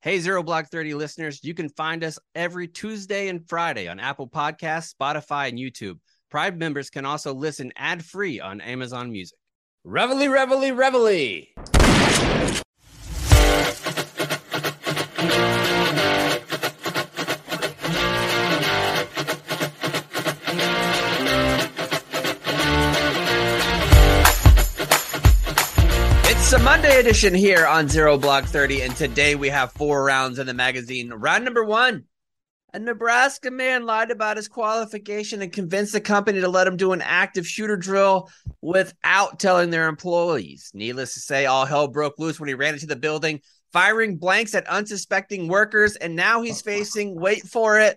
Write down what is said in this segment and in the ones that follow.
Hey, Zero Block 30 listeners, you can find us every Tuesday and Friday on Apple Podcasts, Spotify, and YouTube. Prime members can also listen ad-free on Amazon Music. Reveille, reveille, reveille! It's a Monday edition here on Zero Block 30, and today we have 4 rounds in the magazine. Round number 1, a Nebraska man lied about his qualification and convinced the company to let him do an active shooter drill without telling their employees. Needless to say, all hell broke loose when he ran into the building, firing blanks at unsuspecting workers, and now he's facing, wait for it,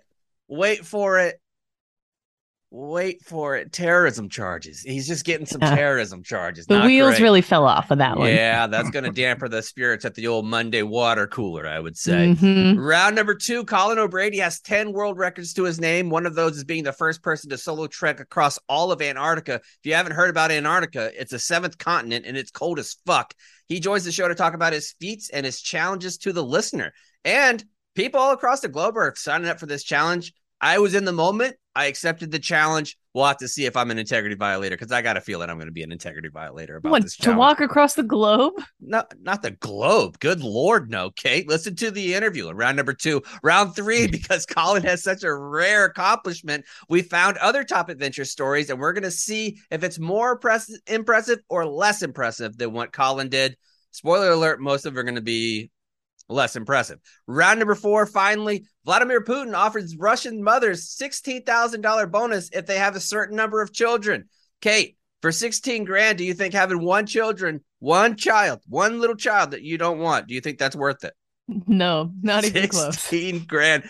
terrorism charges. He's just getting some terrorism charges. The wheels really fell off of that one. Yeah, that's going to damper the spirits at the old Monday water cooler, I would say. Round number 2, Colin O'Brady has 10 world records to his name. One of those is being the first person to solo trek across all of Antarctica. If you haven't heard about Antarctica, it's a 7th continent and it's cold as fuck. He joins the show to talk about his feats and his challenges to the listener. And people all across the globe are signing up for this challenge. I was in the moment. I accepted the challenge. We'll have to see if I'm an integrity violator, because I got a feeling I'm going to be an integrity violator about this challenge. To walk across the globe? No, not the globe. Good Lord, no, Kate. Listen to the interview in round number 2. Round 3, because Colin has such a rare accomplishment, we found other top adventure stories, and we're going to see if it's more impressive or less impressive than what Colin did. Spoiler alert, most of them are going to be less impressive. Round number 4, finally, Vladimir Putin offers Russian mothers $16,000 bonus if they have a certain number of children. Kate, for $16,000, do you think having one little child that you don't want, do you think that's worth it? No, not even close. $16,000.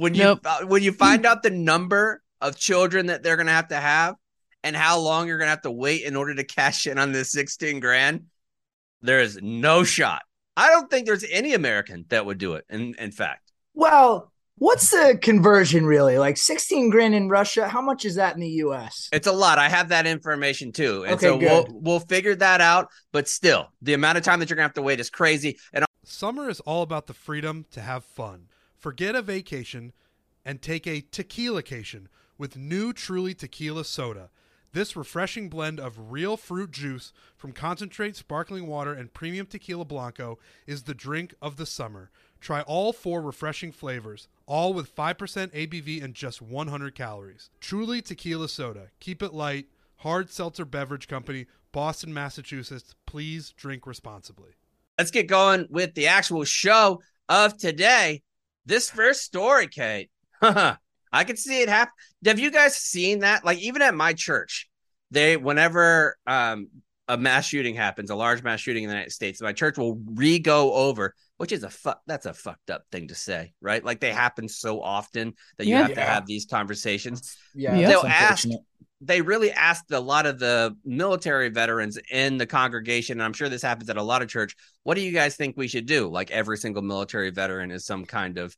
When you find out the number of children that they're going to have and how long you're going to have to wait in order to cash in on this $16,000, there is no shot. I don't think there's any American that would do it. In fact, well, what's the conversion really? Like $16,000 in Russia? How much is that in the U.S.? It's a lot. I have that information too, and okay, so good. we'll figure that out. But still, the amount of time that you're gonna have to wait is crazy. And summer is all about the freedom to have fun. Forget a vacation and take a tequila-cation with new Truly Tequila Soda. This refreshing blend of real fruit juice from concentrate sparkling water and premium tequila blanco is the drink of the summer. Try all 4 refreshing flavors, all with 5% ABV and just 100 calories. Truly Tequila Soda. Keep it light. Hard Seltzer Beverage Company, Boston, Massachusetts. Please drink responsibly. Let's get going with the actual show of today. This first story, Kate. I can see it happen. Have you guys seen that? Like, even at my church, whenever a mass shooting happens, a large mass shooting in the United States, my church will go over, which is that's a fucked up thing to say, right? Like, they happen so often that you have to have these conversations. They really asked a lot of the military veterans in the congregation, and I'm sure this happens at a lot of church, what do you guys think we should do? Like, every single military veteran is some kind of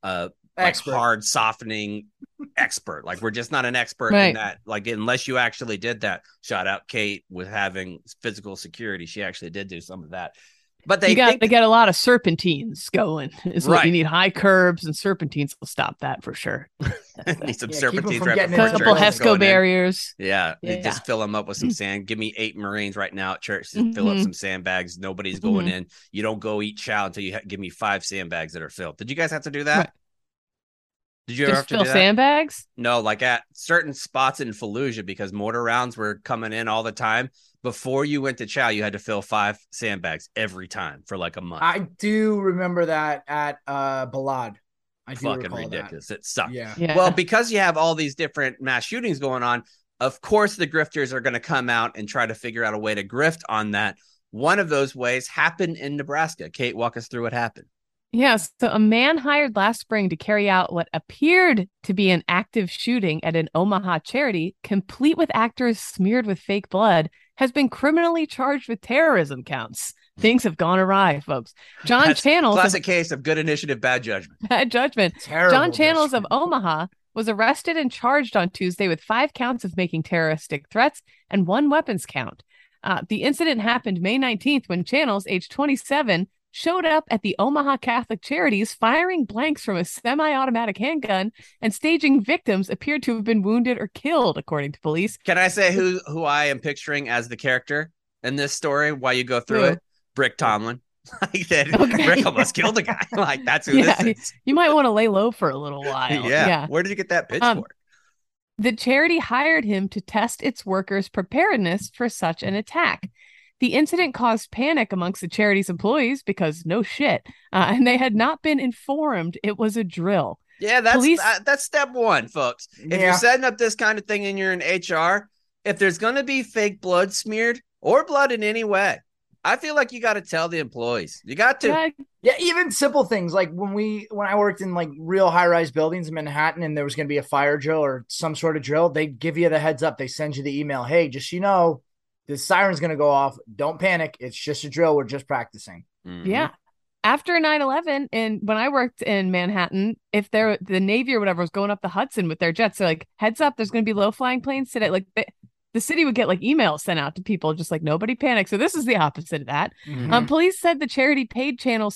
hard softening expert. Like, we're just not an expert in that. Like, unless you actually did that. Shout out Kate with having physical security. She actually did do some of that. But they get a lot of serpentines going. Is what you need. High curbs and serpentines will stop that for sure. Need some serpentines. A couple HESCO barriers. Yeah. Just fill them up with some sand. Give me 8 Marines right now at church. Just fill up some sandbags. Nobody's going in. You don't go eat chow until you give me 5 sandbags that are filled. Did you guys have to do that? Right. Did you ever have to fill do that? Sandbags? No, like at certain spots in Fallujah, because mortar rounds were coming in all the time. Before you went to chow, you had to fill 5 sandbags every time for like a month. I do remember that at Balad. I do fucking ridiculous. That. It sucked. Yeah. Well, because you have all these different mass shootings going on, of course the grifters are going to come out and try to figure out a way to grift on that. One of those ways happened in Nebraska. Kate, walk us through what happened. Yes. So a man hired last spring to carry out what appeared to be an active shooting at an Omaha charity, complete with actors smeared with fake blood, has been criminally charged with terrorism counts. Things have gone awry, folks. That's Channels, classic case of good initiative, bad judgment. Bad judgment. Terrible John Channels judgment. of Omaha was arrested and charged on Tuesday with 5 counts of making terroristic threats and 1 weapons count. The incident happened May 19th when Channels, age 27, showed up at the Omaha Catholic Charities firing blanks from a semi-automatic handgun, and staging victims appeared to have been wounded or killed, according to police. Can I say who I am picturing as the character in this story while you go through it? Brick Tomlin. Like that, Okay. Rick almost killed a guy. Like that's who this is. You might want to lay low for a little while. Yeah. Where did you get that pitchfork? The charity hired him to test its workers' preparedness for such an attack. The incident caused panic amongst the charity's employees because no shit, and they had not been informed it was a drill. Yeah, that's step one, folks. If you're setting up this kind of thing and you're in HR, if there's going to be fake blood smeared or blood in any way, I feel like you got to tell the employees. You got to. Yeah, even simple things like when I worked in like real high-rise buildings in Manhattan and there was going to be a fire drill or some sort of drill, they give you the heads up. They send you the email. Hey, just so you know, the siren's going to go off. Don't panic. It's just a drill. We're just practicing. Mm-hmm. Yeah. After 9/11, and when I worked in Manhattan, if the Navy or whatever was going up the Hudson with their jets, they're like, heads up, there's going to be low-flying planes today. Like the city would get like emails sent out to people, just like nobody panic. So this is the opposite of that. Mm-hmm. Police said the charity paid Channels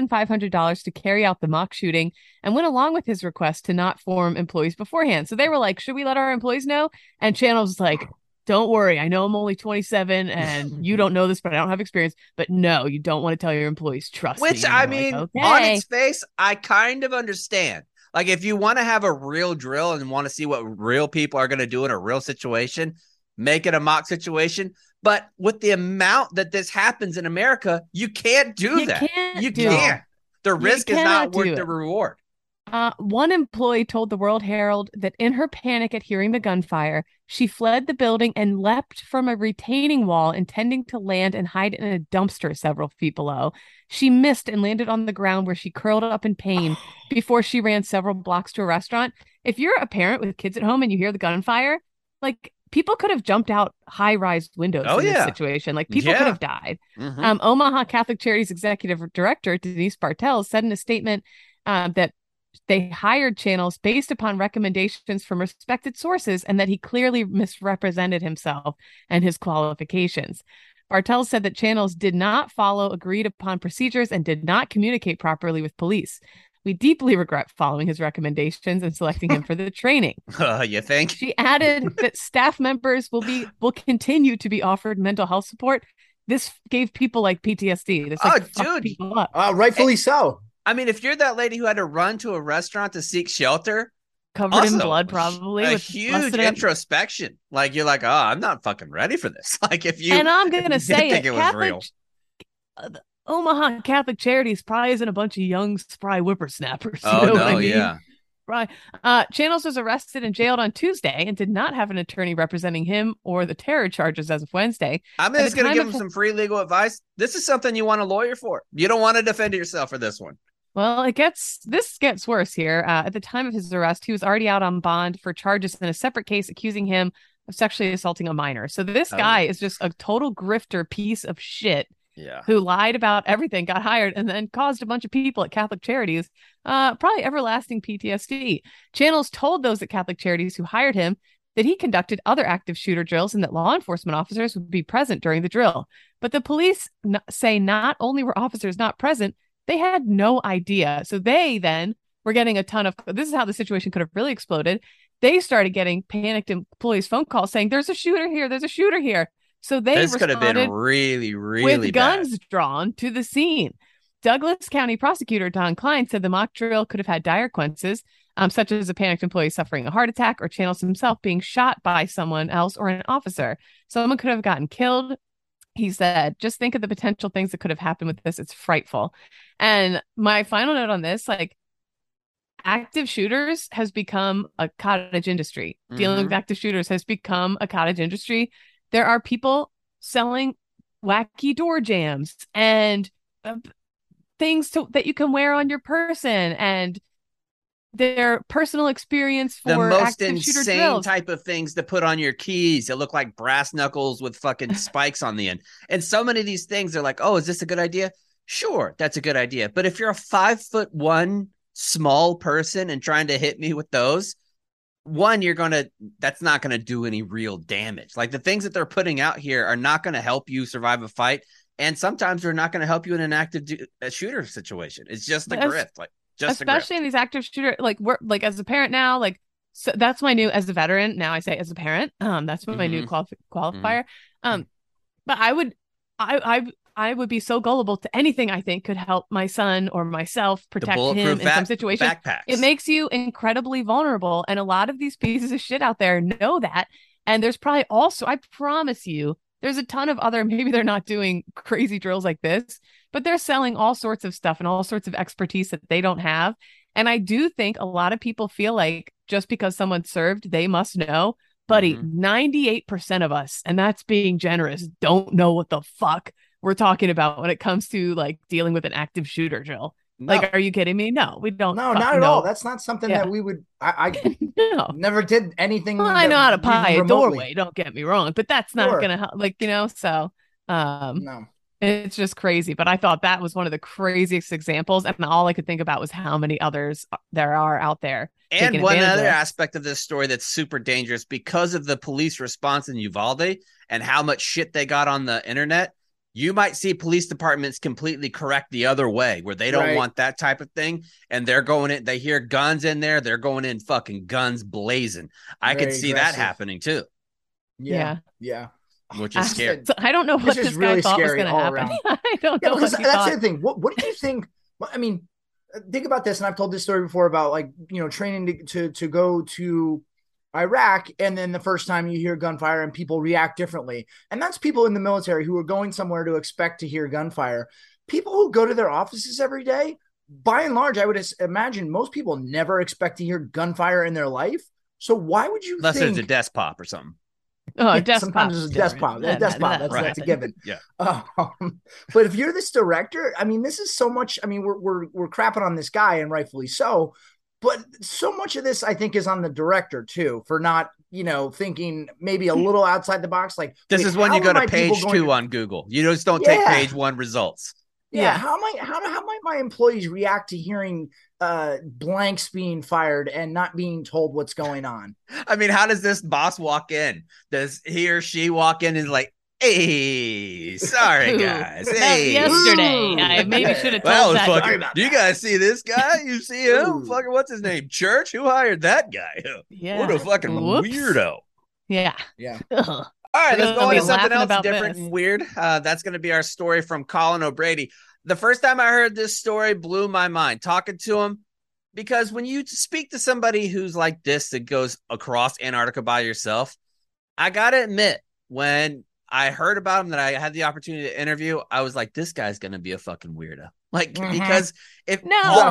$2,500 to carry out the mock shooting and went along with his request to not inform employees beforehand. So they were like, should we let our employees know? And Channels was like, don't worry. I know I'm only 27 and you don't know this, but I don't have experience. But no, you don't want to tell your employees. Trust me. Which, I mean, okay. On its face, I kind of understand. Like, if you want to have a real drill and want to see what real people are going to do in a real situation, make it a mock situation. But with the amount that this happens in America, you can't do that. You can't. The risk is not worth the reward. One employee told the World Herald that in her panic at hearing the gunfire, she fled the building and leapt from a retaining wall, intending to land and hide in a dumpster several feet below. She missed and landed on the ground, where she curled up in pain before she ran several blocks to a restaurant. If you're a parent with kids at home and you hear the gunfire, like, people could have jumped out high-rise windows in this situation. Like, people could have died. Mm-hmm. Omaha Catholic Charities Executive Director Denise Bartels said in a statement that they hired Channels based upon recommendations from respected sources and that he clearly misrepresented himself and his qualifications. Bartels said that Channels did not follow agreed upon procedures and did not communicate properly with police. We deeply regret following his recommendations and selecting him for the training. You think? She added that staff members will continue to be offered mental health support. This gave people like PTSD. This fucked people up. Rightfully so. I mean, if you're that lady who had to run to a restaurant to seek shelter, covered in blood, probably a huge introspection. Like, you're like, oh, I'm not fucking ready for this. Like, if you and I'm gonna say think it was real. Omaha Catholic Charities probably isn't a bunch of young, spry whippersnappers. Oh, you know no, what I mean? Yeah. Right. Channels was arrested and jailed on Tuesday and did not have an attorney representing him or the terror charges as of Wednesday. I'm just going to give him some free legal advice. This is something you want a lawyer for. You don't want to defend yourself for this one. Well, this gets worse here. At the time of his arrest, he was already out on bond for charges in a separate case accusing him of sexually assaulting a minor. So this guy is just a total grifter piece of shit. Yeah. Who lied about everything, got hired, and then caused a bunch of people at Catholic Charities probably everlasting PTSD. Channels told those at Catholic Charities who hired him that he conducted other active shooter drills and that law enforcement officers would be present during the drill. But the police say not only were officers not present, they had no idea. So they then were getting a ton of, this is how the situation could have really exploded. They started getting panicked employees' phone calls saying, there's a shooter here, there's a shooter here. So this could have been really, really with guns drawn to the scene. Douglas County prosecutor Don Klein said the mock drill could have had dire consequences, such as a panicked employee suffering a heart attack or Channels himself being shot by someone else or an officer. Someone could have gotten killed. He said, just think of the potential things that could have happened with this. It's frightful. And my final note on this, like, active shooters has become a cottage industry. Mm-hmm. Dealing with active shooters has become a cottage industry. There are people selling wacky door jams and things that you can wear on your person, and their personal experience for the most active shooter insane drills. Type of things to put on your keys that look like brass knuckles with fucking spikes on the end. And so many of these things are like, oh, is this a good idea? Sure, that's a good idea. But if you're a 5'1" small person and trying to hit me with those, one, that's not going to do any real damage. Like, the things that they're putting out here are not going to help you survive a fight. And sometimes they're not going to help you in an active shooter situation. It's just a grift, like just especially in these active shooter. Like we're like as a parent now, like so that's my new as a veteran. Now I say as a parent. That's my new qualifier. But I would be so gullible to anything I think could help my son or myself protect him in some situation. Backpacks. It makes you incredibly vulnerable, and a lot of these pieces of shit out there know that. And there's probably also, I promise you, there's a ton of other, maybe they're not doing crazy drills like this, but they're selling all sorts of stuff and all sorts of expertise that they don't have. And I do think a lot of people feel like just because someone served, they must know. Buddy, 98% of us, and that's being generous, don't know what the fuck we're talking about when it comes to like dealing with an active shooter drill. No. Like, are you kidding me? No, we don't. No, not at all. That's not something that we would. I no. Never did anything. Well, I know how to pie a doorway. Don't get me wrong, but that's not going to help. Like, you know, so no, it's just crazy. But I thought that was one of the craziest examples, and all I could think about was how many others there are out there. And one other aspect of this story that's super dangerous because of the police response in Uvalde and how much shit they got on the internet. You might see police departments completely correct the other way where they don't want that type of thing. And they're going in, they hear guns in there. They're going in fucking guns blazing. I could see that happening too. Yeah. Which is scary. I don't know what this guy thought was going to happen. I don't know. Because that's the thing. What do you think? Well, I mean, think about this. And I've told this story before about like, you know, training to go to Iraq, and then the first time you hear gunfire and people react differently. And that's people in the military who are going somewhere to expect to hear gunfire. People who go to their offices every day, by and large, I would imagine most people never expect to hear gunfire in their life. So why would you Unless there's a desk pop or something. Oh, desk sometimes pop. there's a desk pop. That's a given. Yeah. But if you're this director, I mean, this is so much. I mean, we're crapping on this guy, and rightfully so. But so much of this, I think, is on the director, too, for not, you know, thinking maybe a little outside the box. Like, this is when you go to page 2 on Google. You just don't take page 1 results. Yeah. How might my employees react to hearing blanks being fired and not being told what's going on? I mean, how does this boss walk in? Does he or she walk in and like, hey, sorry guys. Hey, yesterday I maybe should have told that. Fucking, do you guys see this guy? You see him? Fucking what's his name? Church? Who hired that guy? Yeah. What a fucking weirdo. Yeah. All right, let's go on to something else different and weird. That's going to be our story from Colin O'Brady. The first time I heard this story blew my mind talking to him, because when you speak to somebody who's like this that goes across Antarctica by yourself, I got to admit, when I heard about him, that I had the opportunity to interview, I was like, this guy's going to be a fucking weirdo. Like, because if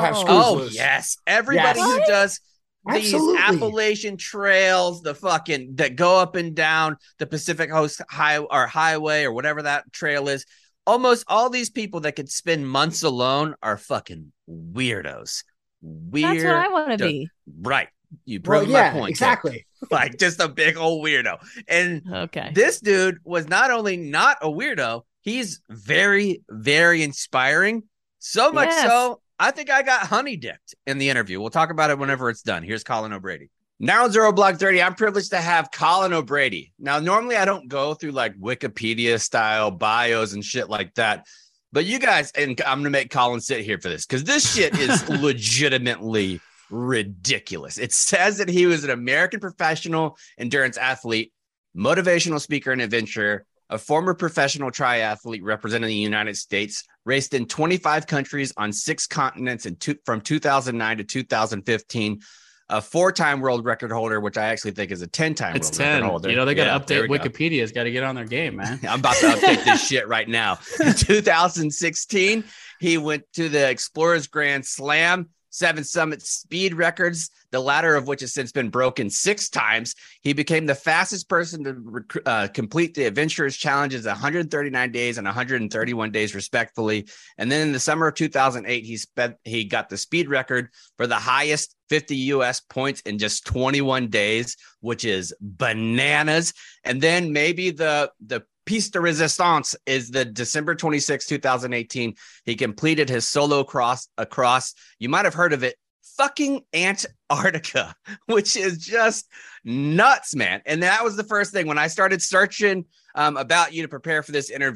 yes, everybody who does these Appalachian trails, the fucking that go up and down the Pacific Coast highway or whatever that trail is, almost all these people that could spend months alone are fucking weirdos. That's what I want to be. Right. You proved my point. Exactly. Like just a big old weirdo. And this dude was not only not a weirdo, he's very, very inspiring. So much so, I think I got honey-dipped in the interview. We'll talk about it whenever it's done. Here's Colin O'Brady. Now, Zero Block 30, I'm privileged to have Colin O'Brady. Now, normally I don't go through like Wikipedia style bios and shit like that. But you guys, and I'm going to make Colin sit here for this because this shit is legitimately ridiculous. It says that he was an American professional endurance athlete, motivational speaker and adventurer, a former professional triathlete representing the United States, raced in 25 countries on 6 continents from 2009 to 2015, a 4-time world record holder, which I actually think is a 10-time world record holder. You know, they got to update Wikipedia's got to get on their game, man. I'm about to update this shit right now. In 2016, he went to the Explorers Grand Slam, 7 summit speed records, the latter of which has since been broken 6 times. He became the fastest person to complete the Adventurers Challenges 139 days and 131 days, respectively. And then in the summer of 2008, he got the speed record for the highest 50 U.S. points in just 21 days, which is bananas. And then maybe the piece de resistance is the December 26, 2018. He completed his solo cross across, you might have heard of it, fucking Antarctica, which is just nuts, man. And that was the first thing when I started searching about you to prepare for this interview.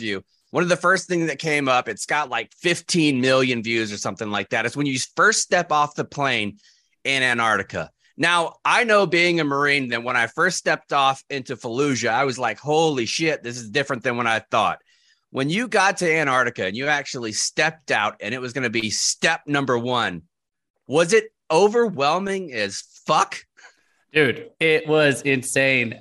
one of the first things that came up, it's got like 15 million views or something like that. It's when you first step off the plane in Antarctica. Now, I know being a Marine that when I first stepped off into Fallujah, I was like, holy shit, this is different than what I thought. When you got to Antarctica and you actually stepped out and it was going to be step number 1, was it overwhelming as fuck? Dude, it was insane.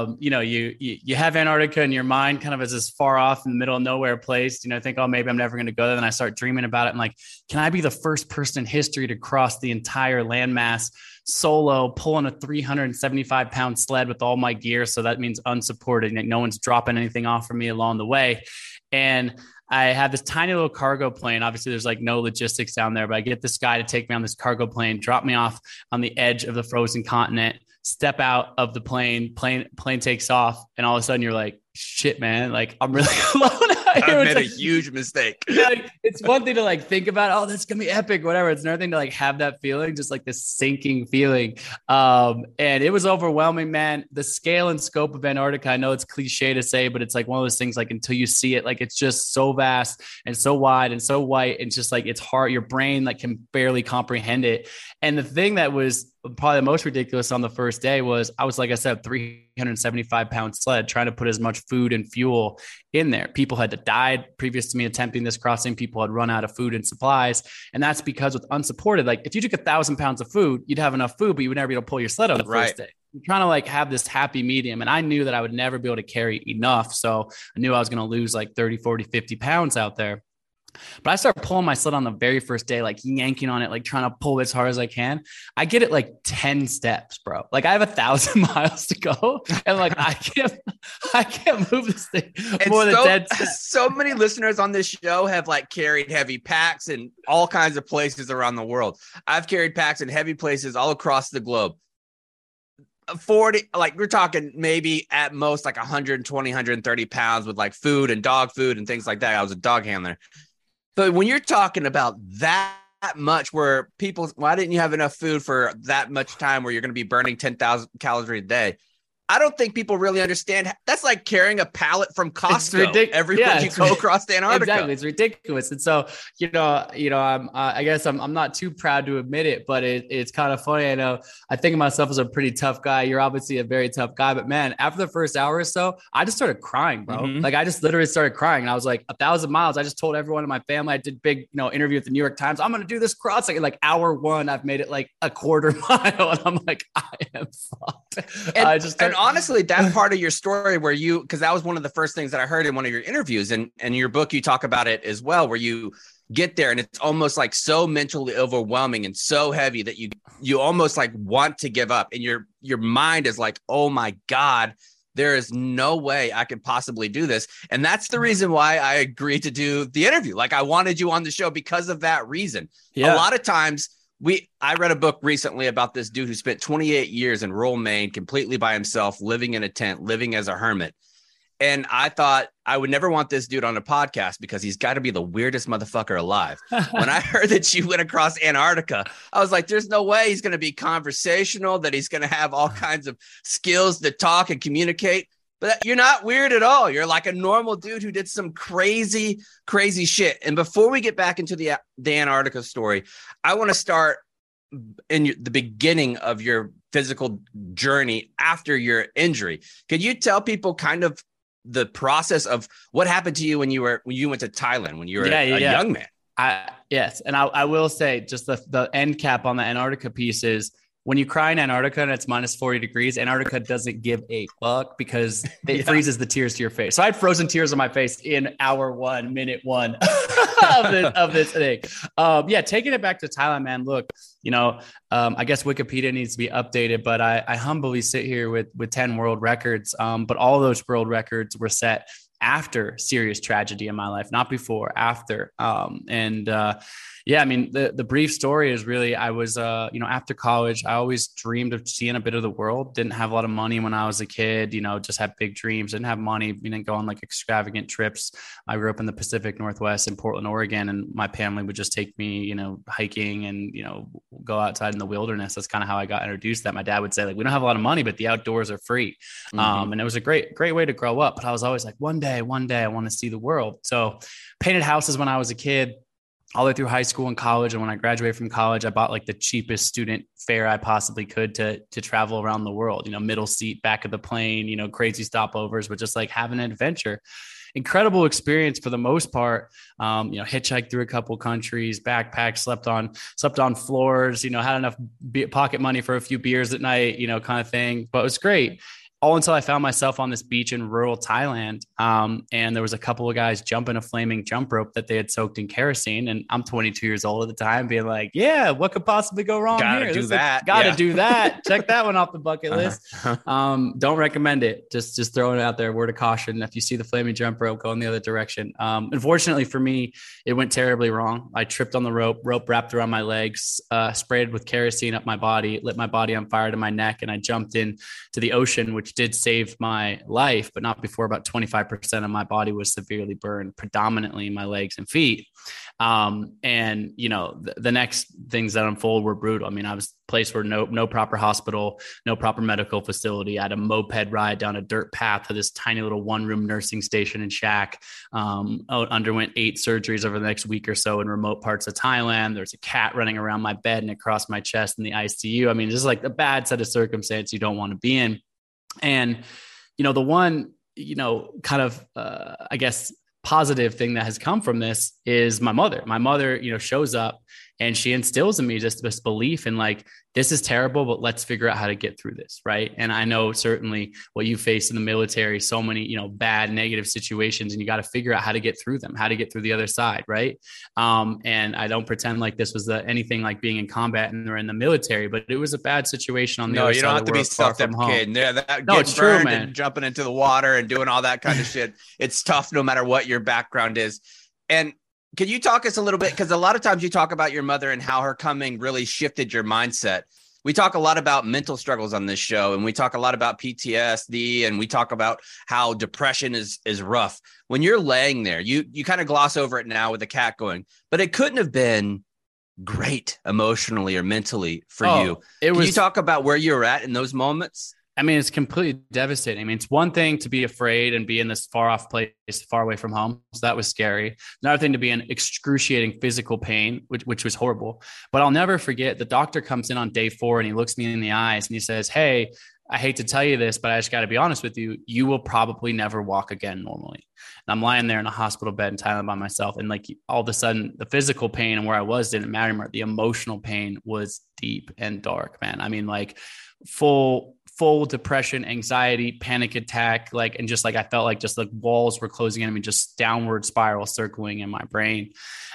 You have Antarctica in your mind kind of as this far off in the middle of nowhere place, think, oh, maybe I'm never going to go there. Then I start dreaming about it. And like, can I be the first person in history to cross the entire landmass solo, pulling a 375-pound sled with all my gear? So that means unsupported. No one's dropping anything off from me along the way. And I have this tiny little cargo plane. Obviously, there's like no logistics down there, but I get this guy to take me on this cargo plane, drop me off on the edge of the frozen continent, step out of the plane takes off. And all of a sudden you're like, shit, man, like I'm really alone out here. I've made a huge mistake. Like, it's one thing to like think about, oh, that's going to be epic, whatever. It's another thing to like have that feeling, just like this sinking feeling. And it was overwhelming, man. The scale and scope of Antarctica, I know it's cliche to say, but it's like one of those things, like until you see it, like it's just so vast and so wide and so white. And just like, it's hard. Your brain like can barely comprehend it. And the thing that was probably the most ridiculous on the first day was I was, like I said, 375-pound sled trying to put as much food and fuel in there. People had died previous to me attempting this crossing. People had run out of food and supplies. And that's because with unsupported, like if you took 1,000 pounds of food, you'd have enough food, but you would never be able to pull your sled on the first day. You're trying to like have this happy medium. And I knew that I would never be able to carry enough. So I knew I was going to lose like 30, 40, 50 pounds out there. But I start pulling my sled on the very first day, like yanking on it, like trying to pull as hard as I can. I get it like 10 steps, bro. Like I have 1,000 miles to go. And like, I can't move this thing more than 10 steps. So many listeners on this show have like carried heavy packs in all kinds of places around the world. I've carried packs in heavy places all across the globe. 40, like we're talking maybe at most like 120, 130 pounds with like food and dog food and things like that. I was a dog handler. But when you're talking about that much where people, why didn't you have enough food for that much time where you're going to be burning 10,000 calories a day? I don't think people really understand. That's like carrying a pallet from Costco everywhere you go across the Antarctica. Exactly. It's ridiculous. And so, I guess I'm not too proud to admit it, but it's kind of funny. I know I think of myself as a pretty tough guy. You're obviously a very tough guy, but man, after the first hour or so, I just started crying, bro. Mm-hmm. Like I just literally started crying. And I was like 1,000 miles. I just told everyone in my family, I did big, interview with the New York Times. I'm going to do this crossing. Like hour 1, I've made it like a quarter mile. And I'm like, I am fucked. And honestly, that part of your story where because that was one of the first things that I heard in one of your interviews, and in your book, you talk about it as well, where you get there and it's almost like so mentally overwhelming and so heavy that you almost like want to give up, and your mind is like, oh my God, there is no way I could possibly do this. And that's the reason why I agreed to do the interview. Like I wanted you on the show because of that reason. Yeah. A lot of times I read a book recently about this dude who spent 28 years in rural Maine, completely by himself, living in a tent, living as a hermit. And I thought I would never want this dude on a podcast because he's got to be the weirdest motherfucker alive. When I heard that you went across Antarctica, I was like, there's no way he's going to be conversational, that he's going to have all kinds of skills to talk and communicate. But you're not weird at all. You're like a normal dude who did some crazy, crazy shit. And before we get back into the Antarctica story, I want to start in the beginning of your physical journey after your injury. Could you tell people kind of the process of what happened to you when you went to Thailand, when you were a young man? Yes. And I will say just the end cap on the Antarctica piece is, when you cry in Antarctica and it's minus 40 degrees, Antarctica doesn't give a fuck because it freezes the tears to your face. So I had frozen tears on my face in hour 1, minute 1 of this thing. Taking it back to Thailand, man. Look, I guess Wikipedia needs to be updated, but I humbly sit here with 10 world records. But all those world records were set after serious tragedy in my life, not before, after. The brief story is really, I was, after college, I always dreamed of seeing a bit of the world. Didn't have a lot of money when I was a kid, just had big dreams, didn't have money, didn't go on like extravagant trips. I grew up in the Pacific Northwest in Portland, Oregon, and my family would just take me, hiking and, go outside in the wilderness. That's kind of how I got introduced. That my dad would say, like, we don't have a lot of money, but the outdoors are free. Mm-hmm. And it was a great way to grow up. But I was always like, one day day I want to see the world. So painted houses when I was a kid, all the way through high school and college. And when I graduated from college, I bought like the cheapest student fare I possibly could to travel around the world, middle seat, back of the plane, crazy stopovers, but just like having an adventure. Incredible experience for the most part. Hitchhiked through a couple countries, backpacked, slept on floors, had enough pocket money for a few beers at night, kind of thing, but it was great. All until I found myself on this beach in rural Thailand. And there was a couple of guys jumping a flaming jump rope that they had soaked in kerosene. And I'm 22 years old at the time, being like, yeah, what could possibly go wrong here? Do that. Gotta do that. Check that one off the bucket list. Don't recommend it. Just throwing it out there. Word of caution. If you see the flaming jump rope, go in the other direction. Unfortunately for me, it went terribly wrong. I tripped on the rope wrapped around my legs, sprayed with kerosene up my body, lit my body on fire to my neck. And I jumped in to the ocean, which did save my life, but not before about 25% of my body was severely burned, predominantly my legs and feet. And the next things that unfold were brutal. I mean, I was placed where no proper hospital, no proper medical facility. I had a moped ride down a dirt path to this tiny little 1-room nursing station and shack. Underwent 8 surgeries over the next week or so in remote parts of Thailand. There's a cat running around my bed and across my chest in the ICU. I mean, just like a bad set of circumstances you don't want to be in. And, the one, kind of, I guess, positive thing that has come from this is my mother. My mother, shows up and she instills in me just this belief in like, this is terrible, but let's figure out how to get through this. Right. And I know certainly what you face in the military, so many, bad, negative situations, and you got to figure out how to get through them, how to get through the other side. Right. And I don't pretend like this was anything like being in combat and we're in the military, but it was a bad situation on the other side. No, you don't have to be self-deprecating. No, it's true, man. And jumping into the water and doing all that kind of shit. It's tough no matter what your background is. And can you talk us a little bit? Because a lot of times you talk about your mother and how her coming really shifted your mindset. We talk a lot about mental struggles on this show, and we talk a lot about PTSD, and we talk about how depression is rough. When you're laying there, you kind of gloss over it now with the cat going, but it couldn't have been great emotionally or mentally for you. Can you talk about where you were at in those moments? I mean, it's completely devastating. I mean, it's one thing to be afraid and be in this far off place, far away from home. So that was scary. Another thing to be in excruciating physical pain, which was horrible. But I'll never forget, the doctor comes in on day 4 and he looks me in the eyes and he says, hey, I hate to tell you this, but I just got to be honest with you. You will probably never walk again normally. And I'm lying there in a hospital bed in Thailand by myself. And like all of a sudden, the physical pain and where I was didn't matter anymore. The emotional pain was deep and dark, man. I mean, like full depression, anxiety, panic attack, and just like I felt like just like walls were closing in. I mean, just downward spiral circling in my brain.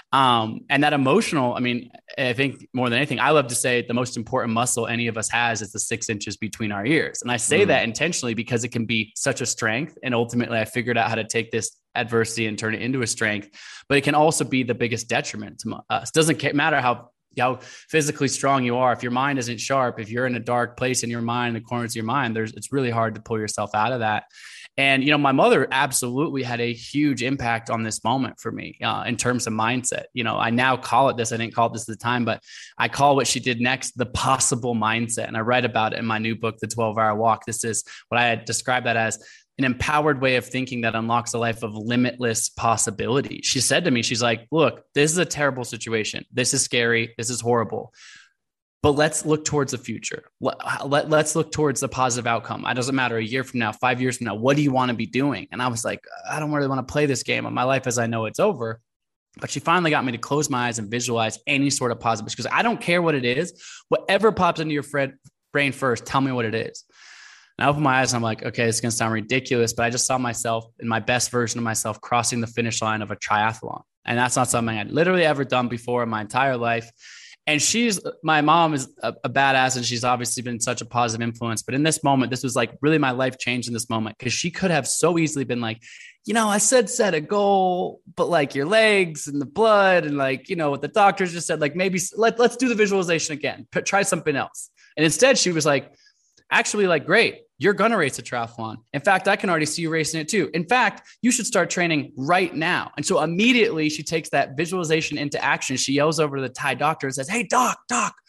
And that emotional, I mean, I think more than anything, I love to say the most important muscle any of us has is the 6 inches between our ears. And I say that intentionally because it can be such a strength. And ultimately I figured out how to take this adversity and turn it into a strength, but it can also be the biggest detriment to us. It doesn't matter how physically strong you are. If your mind isn't sharp, if you're in a dark place in your mind, the corners of your mind, it's really hard to pull yourself out of that. And, my mother absolutely had a huge impact on this moment for me in terms of mindset. I now call it this. I didn't call it this at the time, but I call what she did next the possible mindset. And I write about it in my new book, The 12-Hour Walk. This is what I had described that as an empowered way of thinking that unlocks a life of limitless possibility. She said to me, she's like, look, this is a terrible situation. This is scary. This is horrible. But let's look towards the future. Let's look towards the positive outcome. It doesn't matter a year from now, 5 years from now, what do you want to be doing? And I was like, I don't really want to play this game of my life as I know it's over. But she finally got me to close my eyes and visualize any sort of positive, because I don't care what it is. Whatever pops into your brain first, tell me what it is. And I opened my eyes and I'm like, okay, it's going to sound ridiculous, but I just saw myself in my best version of myself crossing the finish line of a triathlon. And that's not something I'd literally ever done before in my entire life. And my mom is a badass, and she's obviously been such a positive influence. But in this moment, this was like really my life changed in this moment, because she could have so easily been like, I said set a goal, but like your legs and the blood and like, what the doctors just said, like maybe let's do the visualization again, try something else. And instead she was like, actually, like, great, you're going to race a triathlon. In fact, I can already see you racing it too. In fact, you should start training right now. And so immediately she takes that visualization into action. She yells over to the Thai doctor and says, hey, doc,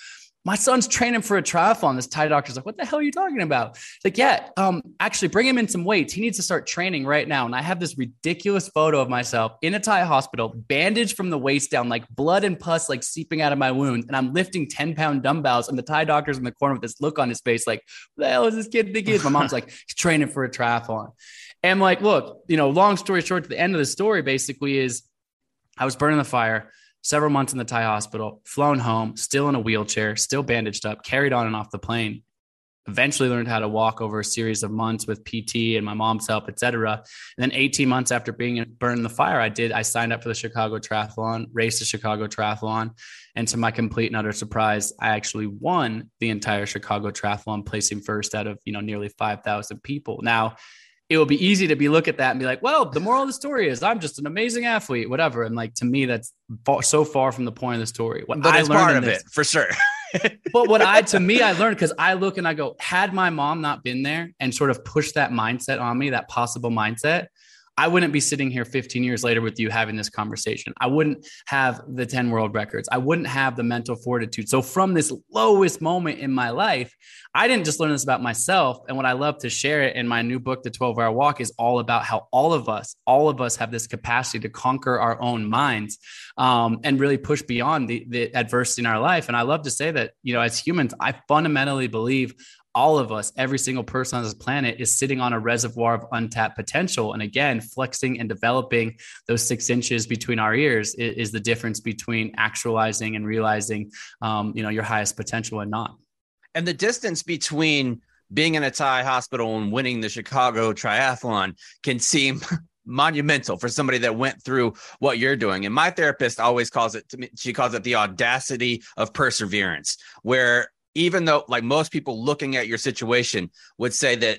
my son's training for a triathlon. This Thai doctor's like, what the hell are you talking about? Like, yeah, actually bring him in some weights. He needs to start training right now. And I have this ridiculous photo of myself in a Thai hospital, bandaged from the waist down, like blood and pus, like seeping out of my wound. And I'm lifting 10-pound dumbbells. And the Thai doctor's in the corner with this look on his face, like, what the hell is this kid think he is? My mom's like, he's training for a triathlon. And I'm like, look, long story short, the end of the story basically is I was burning the fire. Several months in the Thai hospital, flown home, still in a wheelchair, still bandaged up, carried on and off the plane. Eventually learned how to walk over a series of months with PT and my mom's help, et cetera. And then 18 months after being burned in the fire, I signed up for the Chicago Triathlon, raced the Chicago Triathlon. And to my complete and utter surprise, I actually won the entire Chicago Triathlon, placing first out of, nearly 5,000 people. Now, it will be easy to look at that and be like, well, the moral of the story is I'm just an amazing athlete, whatever. And like, to me, that's so far from the point of the story. But it's part of it for sure. But I learned, because I look and I go, had my mom not been there and sort of pushed that mindset on me, that possible mindset, I wouldn't be sitting here 15 years later with you having this conversation. I wouldn't have the 10 world records. I wouldn't have the mental fortitude. So from this lowest moment in my life, I didn't just learn this about myself. And what I love to share it in my new book, The 12-Hour Walk, is all about how all of us have this capacity to conquer our own minds and really push beyond the adversity in our life. And I love to say that, as humans, I fundamentally believe all of us, every single person on this planet, is sitting on a reservoir of untapped potential. And again, flexing and developing those 6 inches between our ears is the difference between actualizing and realizing, your highest potential and not. And the distance between being in a Thai hospital and winning the Chicago Triathlon can seem monumental for somebody that went through what you're doing. And my therapist always calls it, she calls it the audacity of perseverance, where even though, like, most people looking at your situation would say that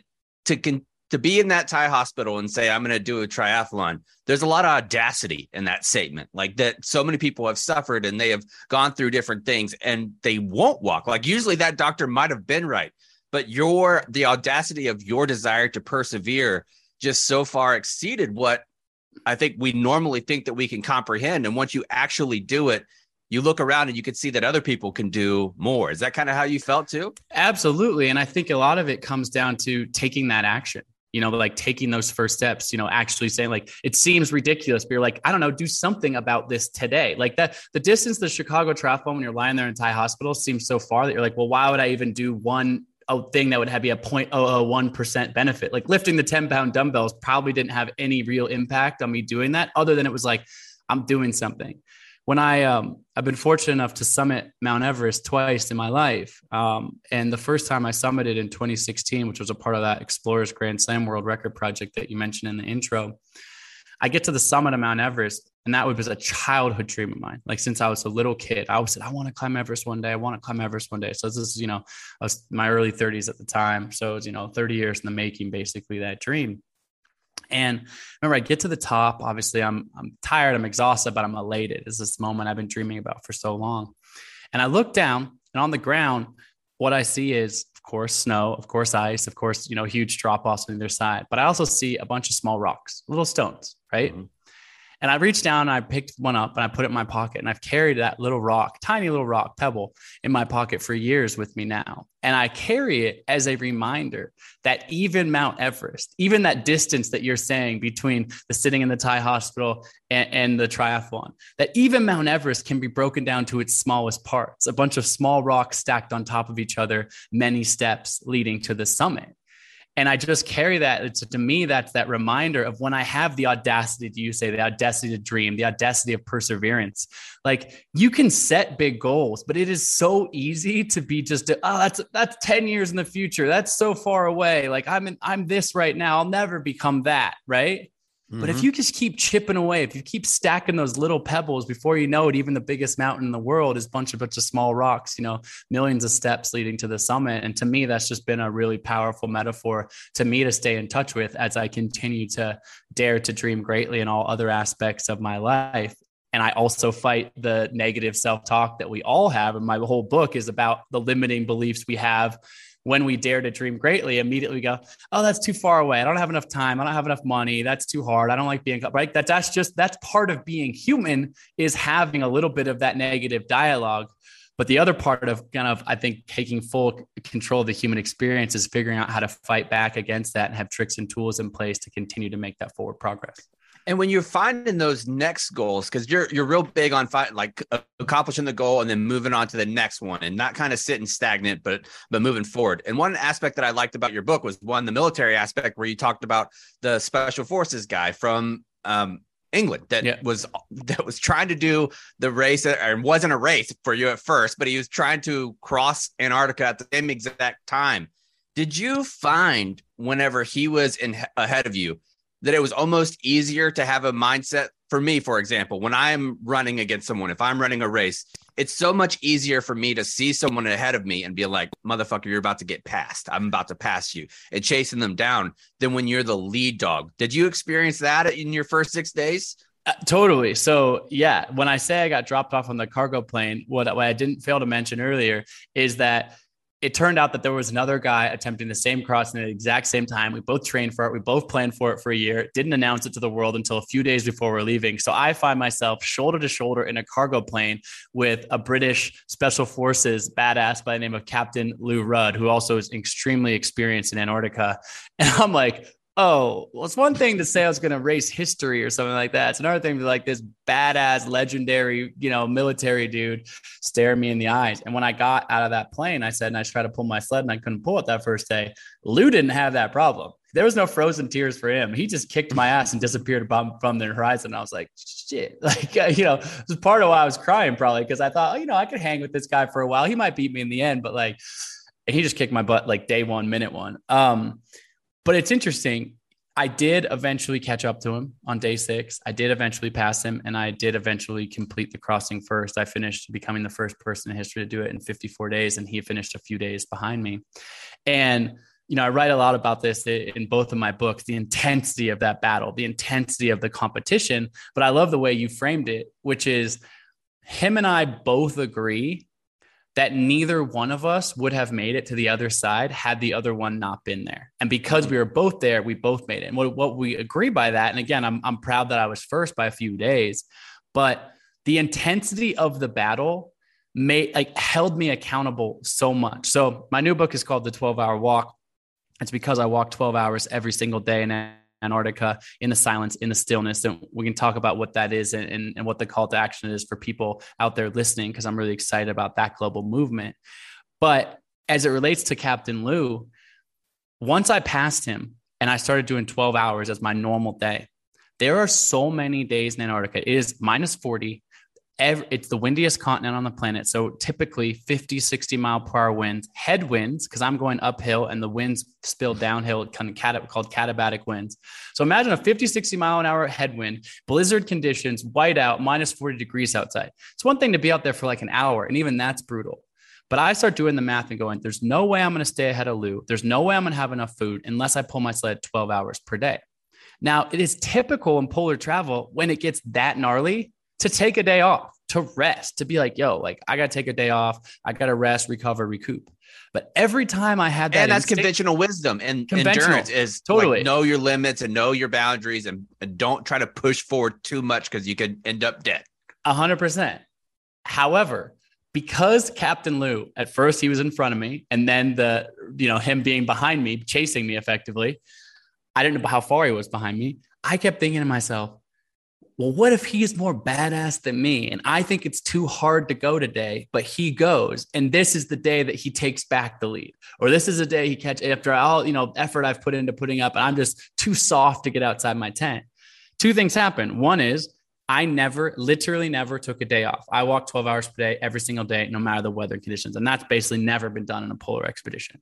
to be in that Thai hospital and say, I'm going to do a triathlon, there's a lot of audacity in that statement. Like, that so many people have suffered and they have gone through different things and they won't walk. Like, usually that doctor might have been right, but the audacity of your desire to persevere just so far exceeded what I think we normally think that we can comprehend. And once you actually do it, you look around and you can see that other people can do more. Is that kind of how you felt too? Absolutely. And I think a lot of it comes down to taking that action, like taking those first steps, actually saying, like, it seems ridiculous, but you're like, I don't know, do something about this today. Like that, the distance to the Chicago Triathlon when you're lying there in Thai hospital seems so far that you're like, well, why would I even do one thing that would be a 0.001% benefit? Like lifting the 10-pound dumbbells probably didn't have any real impact on me doing that, other than it was like, I'm doing something. When I've been fortunate enough to summit Mount Everest twice in my life. And the first time I summited in 2016, which was a part of that Explorers Grand Slam World Record project that you mentioned in the intro, I get to the summit of Mount Everest. And that was a childhood dream of mine. Like, since I was a little kid, I always said, I want to climb Everest one day. I want to climb Everest one day. So this is, I was my early 30s at the time. So it was, 30 years in the making, basically, that dream. And remember, I get to the top. Obviously, I'm tired, I'm exhausted, but I'm elated. It's this moment I've been dreaming about for so long. And I look down, and on the ground, what I see is, of course, snow, of course, ice, of course, huge drop-offs on either side. But I also see a bunch of small rocks, little stones, right? Mm-hmm. And I reached down and I picked one up and I put it in my pocket, and I've carried that little rock, tiny little rock pebble, in my pocket for years with me now. And I carry it as a reminder that even Mount Everest, even that distance that you're saying between the sitting in the Thai hospital and the triathlon, that even Mount Everest can be broken down to its smallest parts, a bunch of small rocks stacked on top of each other, many steps leading to the summit. And I just carry that. To me, that's that reminder of when I have the audacity, the audacity to dream, the audacity of perseverance. Like, you can set big goals, but it is so easy to be just, that's 10 years in the future. That's so far away. Like, I'm this right now. I'll never become that. Right. Mm-hmm. But if you just keep chipping away, if you keep stacking those little pebbles, before you know it, even the biggest mountain in the world is a bunch of small rocks, millions of steps leading to the summit. And to me, that's just been a really powerful metaphor to me to stay in touch with as I continue to dare to dream greatly in all other aspects of my life. And I also fight the negative self-talk that we all have. And my whole book is about the limiting beliefs we have when we dare to dream greatly. Immediately we go, oh, that's too far away. I don't have enough time. I don't have enough money. That's too hard. I don't like being right. That's part of being human, is having a little bit of that negative dialogue. But the other part of kind of, I think, taking full control of the human experience is figuring out how to fight back against that and have tricks and tools in place to continue to make that forward progress. And when you're finding those next goals, because you're real big on accomplishing the goal and then moving on to the next one, and not kind of sitting stagnant, but moving forward. And one aspect that I liked about your book was the military aspect, where you talked about the special forces guy from England that was trying to do the race, and wasn't a race for you at first, but he was trying to cross Antarctica at the same exact time. Did you find whenever he was ahead of you that it was almost easier to have a mindset? For me, for example, when I'm running against someone, if I'm running a race, it's so much easier for me to see someone ahead of me and be like, motherfucker, you're about to get passed. I'm about to pass you, and chasing them down, than when you're the lead dog. Did you experience that in your first 6 days? Totally. So yeah, when I say I got dropped off on the cargo plane, what I didn't fail to mention earlier is that it turned out that there was another guy attempting the same crossing at the exact same time. We both trained for it. We both planned for it for a year. Didn't announce it to the world until a few days before we're leaving. So I find myself shoulder to shoulder in a cargo plane with a British Special Forces badass by the name of Captain Lou Rudd, who also is extremely experienced in Antarctica. And I'm like, oh, well, it's one thing to say I was going to race history or something like that. It's another thing to be like this badass, legendary, military dude stare me in the eyes. And when I got out of that plane, I said, and I tried to pull my sled and I couldn't pull it that first day. Lou didn't have that problem. There was no frozen tears for him. He just kicked my ass and disappeared from the horizon. I was like, shit, it was part of why I was crying, probably, because I thought, I could hang with this guy for a while. He might beat me in the end, but and he just kicked my butt like day one, minute one. But it's interesting. I did eventually catch up to him on day 6. I did eventually pass him, and I did eventually complete the crossing first. I finished becoming the first person in history to do it in 54 days, and he finished a few days behind me. And, I write a lot about this in both of my books, the intensity of that battle, the intensity of the competition. But I love the way you framed it, which is him and I both agree that neither one of us would have made it to the other side had the other one not been there. And because we were both there, we both made it. And what we agree by that, and again, I'm proud that I was first by a few days, but the intensity of the battle held me accountable so much. So my new book is called The 12-Hour Walk. It's because I walk 12 hours every single day in Antarctica, in the silence, in the stillness. And we can talk about what that is and what the call to action is for people out there listening, because I'm really excited about that global movement. But as it relates to Captain Lou, once I passed him and I started doing 12 hours as my normal day, there are so many days in Antarctica. It is minus 40. It's the windiest continent on the planet. So typically 50, 60 mile per hour winds, headwinds, because I'm going uphill and the winds spill downhill, called katabatic winds. So imagine a 50, 60 mile an hour headwind, blizzard conditions, whiteout, minus 40 degrees outside. It's one thing to be out there for like an hour, and even that's brutal. But I start doing the math and going, there's no way I'm going to stay ahead of Lou. There's no way I'm going to have enough food unless I pull my sled 12 hours per day. Now, it is typical in polar travel when it gets that gnarly to take a day off, to rest, to be like, I got to take a day off. I got to rest, recover, recoup. But every time I had that, and that's conventional wisdom, and endurance is totally know your limits and know your boundaries, and don't try to push forward too much because you could end up dead. 100%. However, because Captain Lou, at first he was in front of me, and then him being behind me, chasing me effectively, I didn't know how far he was behind me. I kept thinking to myself, well, what if he's more badass than me? And I think it's too hard to go today, but he goes. And this is the day that he takes back the lead. Or this is a day he catches after all, effort I've put into putting up, and I'm just too soft to get outside my tent. Two things happen. One is I literally never took a day off. I walk 12 hours per day, every single day, no matter the weather conditions. And that's basically never been done in a polar expedition.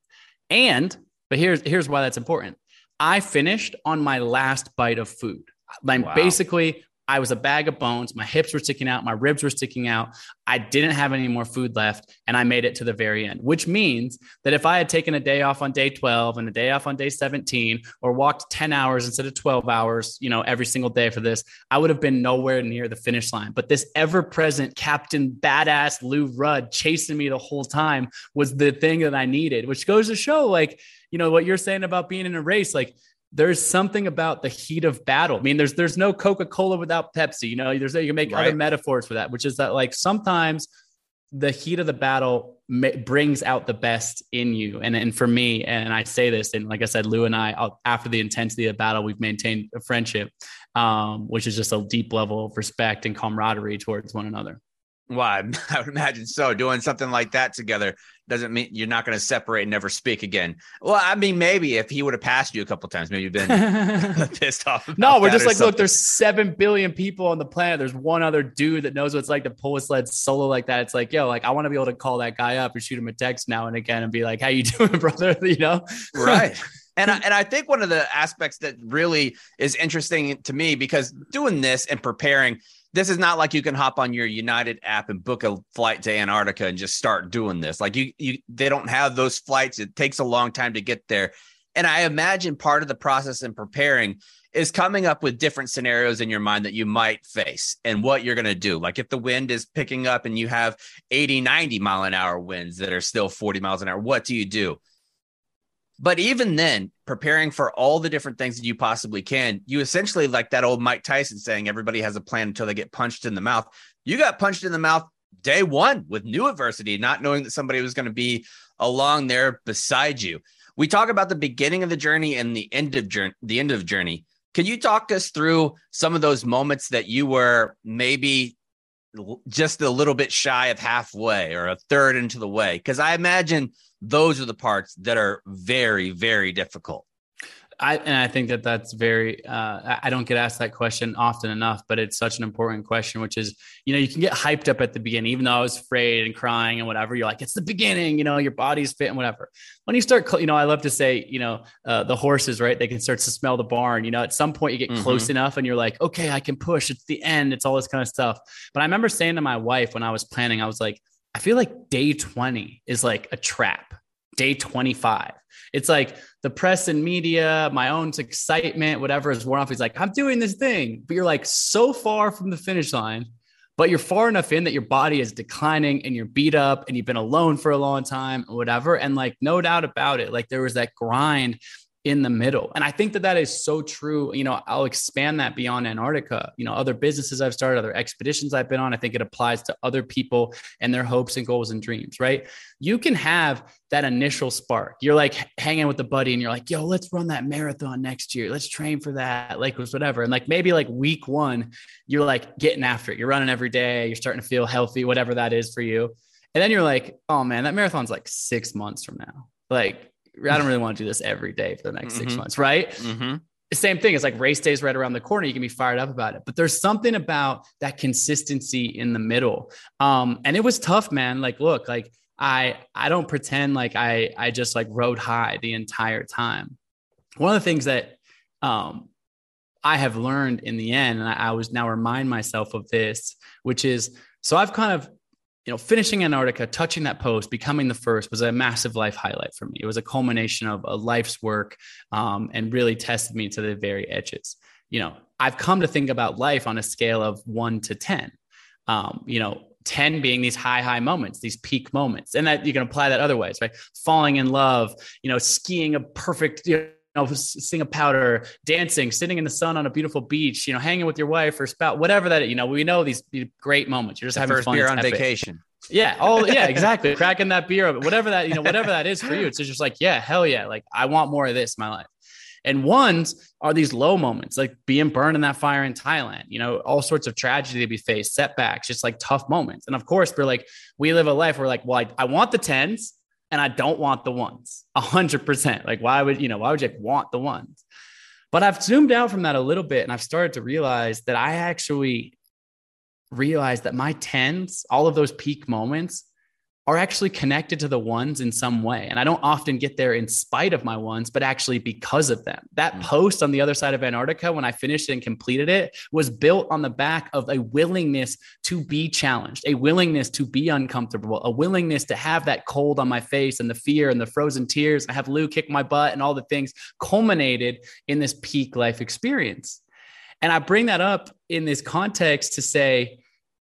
But here's why that's important. I finished on my last bite of food. Basically, I was a bag of bones. My hips were sticking out. My ribs were sticking out. I didn't have any more food left, and I made it to the very end, which means that if I had taken a day off on day 12 and a day off on day 17, or walked 10 hours instead of 12 hours, every single day for this, I would have been nowhere near the finish line. But this ever-present Captain Badass Lou Rudd chasing me the whole time was the thing that I needed, which goes to show, what you're saying about being in a race, there's something about the heat of battle. I mean, there's no Coca-Cola without Pepsi. You can make other metaphors for that, which is that sometimes the heat of the battle brings out the best in you. And for me, and I say this, and like I said, Lou and I, after the intensity of the battle, we've maintained a friendship, which is just a deep level of respect and camaraderie towards one another. Well, I would imagine so. Doing something like that together doesn't mean you're not going to separate and never speak again. Well, I mean, maybe if he would have passed you a couple of times, maybe you've been pissed off. No, we're just like, look, there's 7 billion people on the planet. There's one other dude that knows what it's like to pull a sled solo like that. It's like, yo, like I want to be able to call that guy up or shoot him a text now and again and be like, how you doing, brother? You know? Right. And I think one of the aspects that really is interesting to me, because doing this and preparing, this is not like you can hop on your United app and book a flight to Antarctica and just start doing this. Like they don't have those flights. It takes a long time to get there. And I imagine part of the process in preparing is coming up with different scenarios in your mind that you might face and what you're going to do. Like if the wind is picking up and you have 80, 90 mile an hour winds that are still 40 miles an hour, what do you do? But even then, preparing for all the different things that you possibly can, you essentially, like that old Mike Tyson saying, everybody has a plan until they get punched in the mouth. You got punched in the mouth day one with new adversity, not knowing that somebody was going to be along there beside you. We talk about the beginning of the journey and the end of journey. Can you talk us through some of those moments that you were maybe just a little bit shy of halfway or a third into the way? Because I imagine those are the parts that are very, very difficult. I think that's very, I don't get asked that question often enough, but it's such an important question, which is, you know, you can get hyped up at the beginning, even though I was afraid and crying and whatever. You're like, it's the beginning, you know, your body's fit and whatever. When you start, you know, I love to say, you know, the horses, right? They can start to smell the barn, you know, at some point you get close enough and you're like, okay, I can push. It's the end. It's all this kind of stuff. But I remember saying to my wife when I was planning, I was like, I feel like day 20 is like a trap. Day 25. It's like the press and media, my own excitement, whatever is worn off. He's like, I'm doing this thing, but you're like so far from the finish line, but you're far enough in that your body is declining and you're beat up and you've been alone for a long time or whatever. And like, no doubt about it. Like there was that grind in the middle. And I think that is so true. You know, I'll expand that beyond Antarctica, you know, other businesses I've started, other expeditions I've been on. I think it applies to other people and their hopes and goals and dreams, right? You can have that initial spark. You're like hanging with a buddy and you're like, yo, let's run that marathon next year. Let's train for that. Like whatever. And like, maybe like week 1, you're like getting after it. You're running every day. You're starting to feel healthy, whatever that is for you. And then you're like, oh man, that marathon's like 6 months from now. Like, I don't really want to do this every day for the next 6 months, right? The same thing. It's like race days right around the corner. You can be fired up about it, but there's something about that consistency in the middle. And it was tough, man. Like, look, like I don't pretend like I just like rode high the entire time. One of the things that I have learned in the end, and I was now remind myself of this, which is, so I've kind of, you know, finishing Antarctica, touching that post, becoming the first was a massive life highlight for me. It was a culmination of a life's work and really tested me to the very edges. You know, I've come to think about life on a scale of 1 to 10, you know, 10 being these high moments, these peak moments. And that you can apply that other ways, right? Falling in love, you know, skiing a perfect, you know, seeing a powder, dancing, sitting in the sun on a beautiful beach, you know, hanging with your wife or spouse, whatever that, you know, we know these great moments. You're just having first fun. beer on vacation. Yeah. Oh yeah, exactly. Cracking that beer, whatever that, you know, whatever that is for you. It's just like, yeah, hell yeah. Like I want more of this in my life. And ones are these low moments, like being burned in that fire in Thailand, you know, all sorts of tragedy to be faced, setbacks, just like tough moments. And of course we're like, we live a life where like, well, I want the 10s. And I don't want the ones 100%. Like, why would you want the ones? But I've zoomed out from that a little bit and I've started to realize that I actually realized that my 10s, all of those peak moments are actually connected to the ones in some way. And I don't often get there in spite of my ones, but actually because of them. That post on the other side of Antarctica, when I finished it and completed it, was built on the back of a willingness to be challenged, a willingness to be uncomfortable, a willingness to have that cold on my face and the fear and the frozen tears. I have Lou kick my butt and all the things culminated in this peak life experience. And I bring that up in this context to say,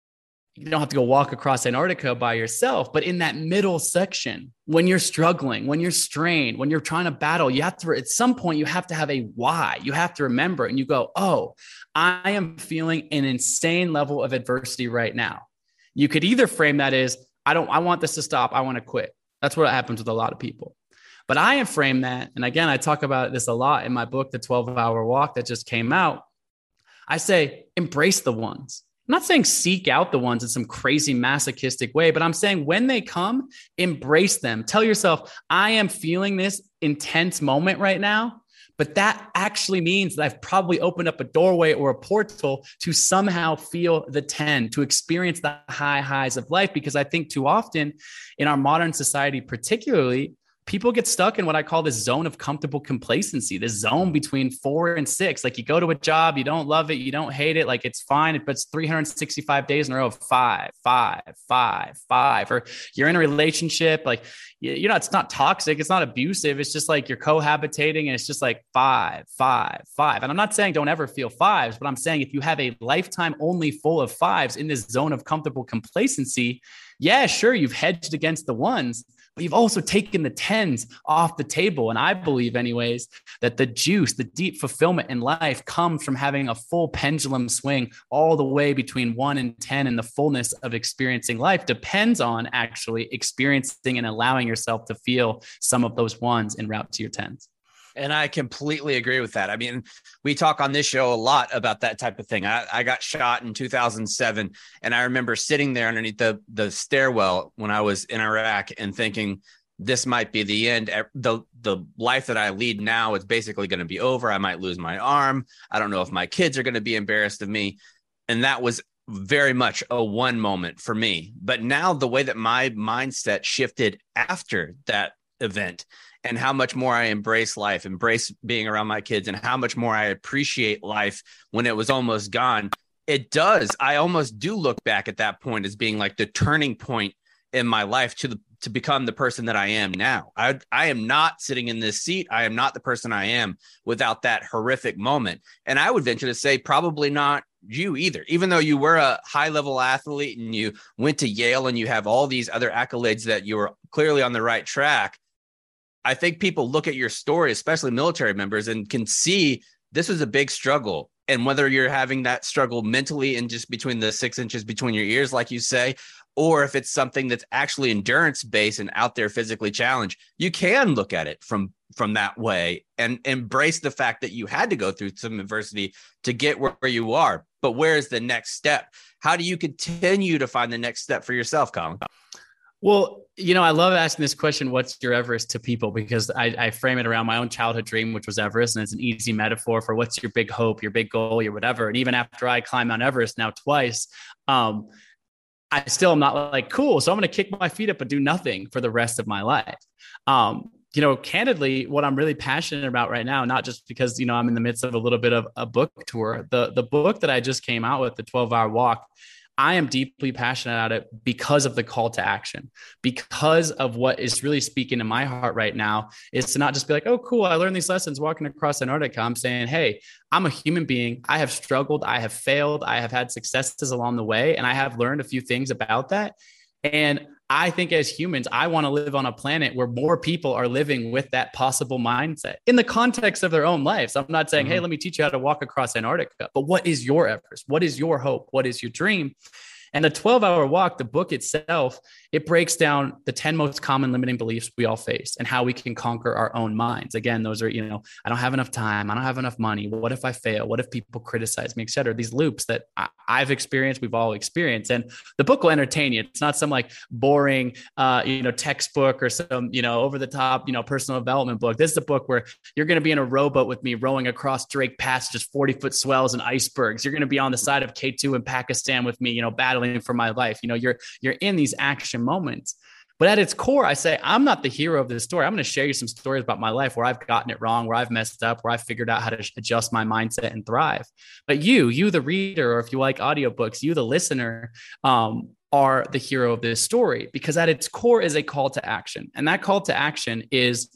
you don't have to go walk across Antarctica by yourself, but in that middle section, when you're struggling, when you're strained, when you're trying to battle, you have to, at some point, you have to have a why. You have to remember it and you go, oh, I am feeling an insane level of adversity right now. You could either frame that as I want this to stop. I want to quit. That's what happens with a lot of people. But I have framed that. And again, I talk about this a lot in my book, The 12-Hour Walk, that just came out. I say, embrace the ones. I'm not saying seek out the ones in some crazy masochistic way, but I'm saying when they come, embrace them. Tell yourself, I am feeling this intense moment right now, but that actually means that I've probably opened up a doorway or a portal to somehow feel the 10, to experience the high highs of life. Because I think too often in our modern society, particularly, people get stuck in what I call this zone of comfortable complacency, this zone between 4 and 6. Like you go to a job, you don't love it, you don't hate it, like it's fine, but it's 365 days in a row of 5, 5, 5, 5. Or you're in a relationship, like, you know, it's not toxic, it's not abusive, it's just like you're cohabitating and it's just like 5, 5, 5. And I'm not saying don't ever feel 5s, but I'm saying if you have a lifetime only full of 5s in this zone of comfortable complacency, yeah, sure, you've hedged against the 1s, but you've also taken the 10s off the table. And I believe anyways, that the juice, the deep fulfillment in life comes from having a full pendulum swing all the way between 1 and 10. And the fullness of experiencing life depends on actually experiencing and allowing yourself to feel some of those 1s en route to your 10s. And I completely agree with that. I mean, we talk on this show a lot about that type of thing. I got shot in 2007, and I remember sitting there underneath the stairwell when I was in Iraq and thinking, this might be the end. The life that I lead now is basically going to be over. I might lose my arm. I don't know if my kids are going to be embarrassed of me. And that was very much a 1 moment for me. But now the way that my mindset shifted after that event, and how much more I embrace life, embrace being around my kids, and how much more I appreciate life when it was almost gone. It does. I almost do look back at that point as being like the turning point in my life to become the person that I am now. I am not sitting in this seat. I am not the person I am without that horrific moment. And I would venture to say probably not you either, even though you were a high level athlete and you went to Yale and you have all these other accolades that you were clearly on the right track. I think people look at your story, especially military members, and can see this was a big struggle. And whether you're having that struggle mentally and just between the 6 inches between your ears, like you say, or if it's something that's actually endurance based and out there physically challenged, you can look at it from that way and embrace the fact that you had to go through some adversity to get where you are. But where is the next step? How do you continue to find the next step for yourself, Colin? Well, you know, I love asking this question, what's your Everest, to people, because I frame it around my own childhood dream, which was Everest. And it's an easy metaphor for what's your big hope, your big goal, your whatever. And even after I climbed Mount Everest now twice, I still am not like, cool, so I'm going to kick my feet up and do nothing for the rest of my life. You know, candidly, what I'm really passionate about right now, not just because, you know, I'm in the midst of a little bit of a book tour, the book that I just came out with, The 12-Hour Walk, I am deeply passionate about it because of the call to action, because of what is really speaking to my heart right now is to not just be like, oh, cool, I learned these lessons walking across Antarctica. I'm saying, hey, I'm a human being. I have struggled. I have failed. I have had successes along the way. And I have learned a few things about that. And I think as humans, I want to live on a planet where more people are living with that possible mindset in the context of their own lives. I'm not saying, hey, let me teach you how to walk across Antarctica, but what is your Everest? What is your hope? What is your dream? And the 12-Hour Walk, the book itself, it breaks down the 10 most common limiting beliefs we all face and how we can conquer our own minds. Again, those are, you know, I don't have enough time. I don't have enough money. What if I fail? What if people criticize me, et cetera? These loops that I've experienced, we've all experienced. And the book will entertain you. It's not some like boring, textbook or some, over the top, personal development book. This is a book where you're going to be in a rowboat with me rowing across Drake Pass, just 40-foot swells and icebergs. You're going to be on the side of K2 in Pakistan with me, battling for my life. You're in these action moments. But at its core, I say, I'm not the hero of this story. I'm going to share you some stories about my life where I've gotten it wrong, where I've messed up, where I figured out how to adjust my mindset and thrive. But you, the reader, or if you like audiobooks, you, the listener, are the hero of this story, because at its core is a call to action. And that call to action is,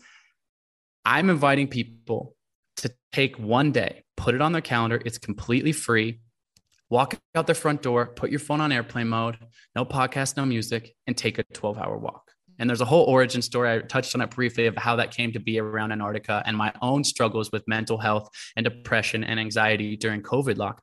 I'm inviting people to take one day, put it on their calendar. It's completely free. Walk out their front door, put your phone on airplane mode, no podcast, no music, and take a 12-hour walk. And there's a whole origin story. I touched on it briefly of how that came to be around Antarctica and my own struggles with mental health and depression and anxiety during COVID lockdown.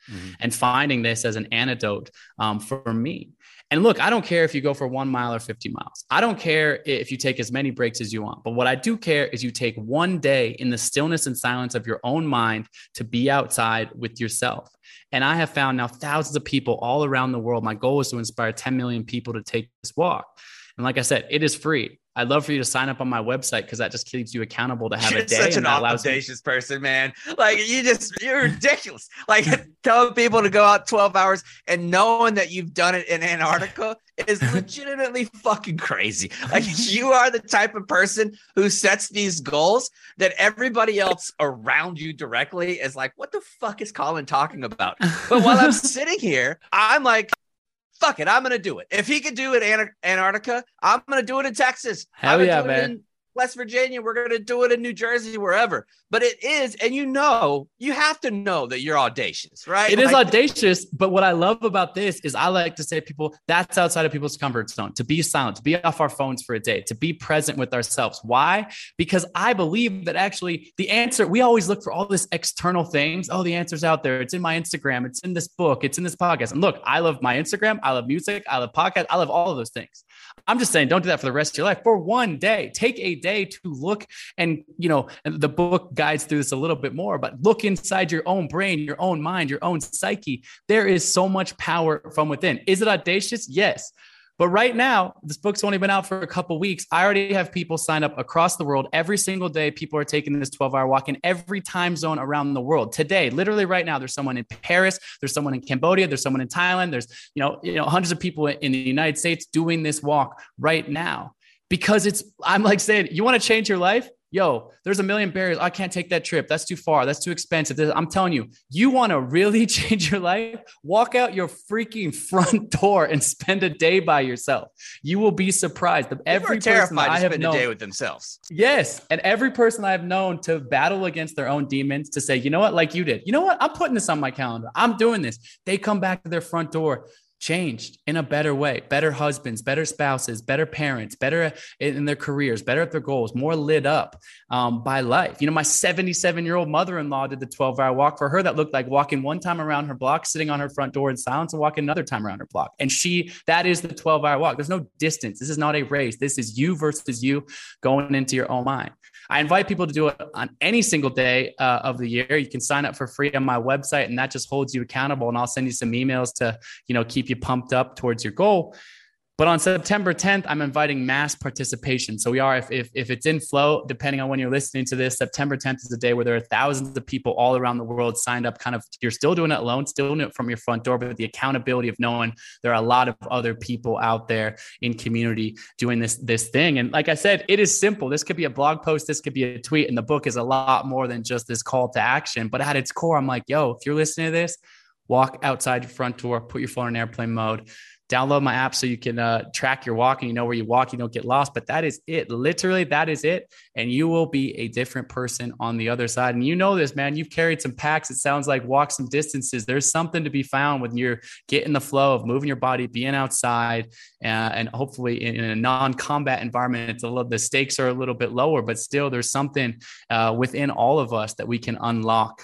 and finding this as an antidote for me. And look, I don't care if you go for 1 mile or 50 miles. I don't care if you take as many breaks as you want. But what I do care is you take one day in the stillness and silence of your own mind to be outside with yourself. And I have found now thousands of people all around the world. My goal is to inspire 10 million people to take this walk. And like I said, it is free. I'd love for you to sign up on my website because that just keeps you accountable to have You're a day. such an audacious person, man. Like you're ridiculous. Like telling people to go out 12 hours and knowing that you've done it in Antarctica is legitimately fucking crazy. Like you are the type of person who sets these goals that everybody else around you directly is like, what the fuck is Colin talking about? But while I'm sitting here, I'm like, fuck it, I'm going to do it. If he could do it in Antarctica, I'm going to do it in Texas. Hell yeah, man. In West Virginia. We're going to do it in New Jersey, wherever. But it is, and you have to know that you're audacious, right? It is audacious, but what I love about this is I like to say to people, that's outside of people's comfort zone, to be silent, to be off our phones for a day, to be present with ourselves. Why? Because I believe that actually the answer, we always look for all this external things. Oh, the answer's out there. It's in my Instagram. It's in this book. It's in this podcast. And look, I love my Instagram. I love music. I love podcasts. I love all of those things. I'm just saying, don't do that for the rest of your life. For one day, take a day to look and the book guides through this a little bit more, but look inside your own brain, your own mind, your own psyche. There is so much power from within. Is it audacious? Yes. But right now, this book's only been out for a couple of weeks. I already have people sign up across the world. Every single day, people are taking this 12-hour walk in every time zone around the world. Today, literally right now, there's someone in Paris, there's someone in Cambodia, there's someone in Thailand, there's hundreds of people in the United States doing this walk right now. Because I'm like saying, you want to change your life? Yo, there's a million barriers. I can't take that trip. That's too far. That's too expensive. I'm telling you, you want to really change your life? Walk out your freaking front door and spend a day by yourself. You will be surprised. Every person I have spend a day with themselves. Yes. And every person I have known to battle against their own demons, to say, you know what, like you did, you know what, I'm putting this on my calendar. I'm doing this. They come back to their front door changed in a better way, better husbands, better spouses, better parents, better in their careers, better at their goals, more lit up by life. My 77-year-old mother-in-law did the 12-hour walk. For her, that looked like walking one time around her block, sitting on her front door in silence, and walking another time around her block. And that is the 12-hour walk. There's no distance. This is not a race. This is you versus you going into your own mind. I invite people to do it on any single day of the year. You can sign up for free on my website, and that just holds you accountable. And I'll send you some emails to, keep you pumped up towards your goal. But on September 10th, I'm inviting mass participation. So we are, if it's in flow, depending on when you're listening to this, September 10th is a day where there are thousands of people all around the world signed up. You're still doing it alone, still doing it from your front door, but the accountability of knowing there are a lot of other people out there in community doing this thing. And like I said, it is simple. This could be a blog post. This could be a tweet. And the book is a lot more than just this call to action. But at its core, I'm like, yo, if you're listening to this, walk outside your front door, put your phone in airplane mode, download my app so you can track your walk and you know where you walk, you don't get lost. But that is it. Literally, that is it. And you will be a different person on the other side. And you know this, man. You've carried some packs. It sounds like walk some distances. There's something to be found when you're getting the flow of moving your body, being outside, and hopefully in a non-combat environment. The stakes are a little bit lower, but still there's something within all of us that we can unlock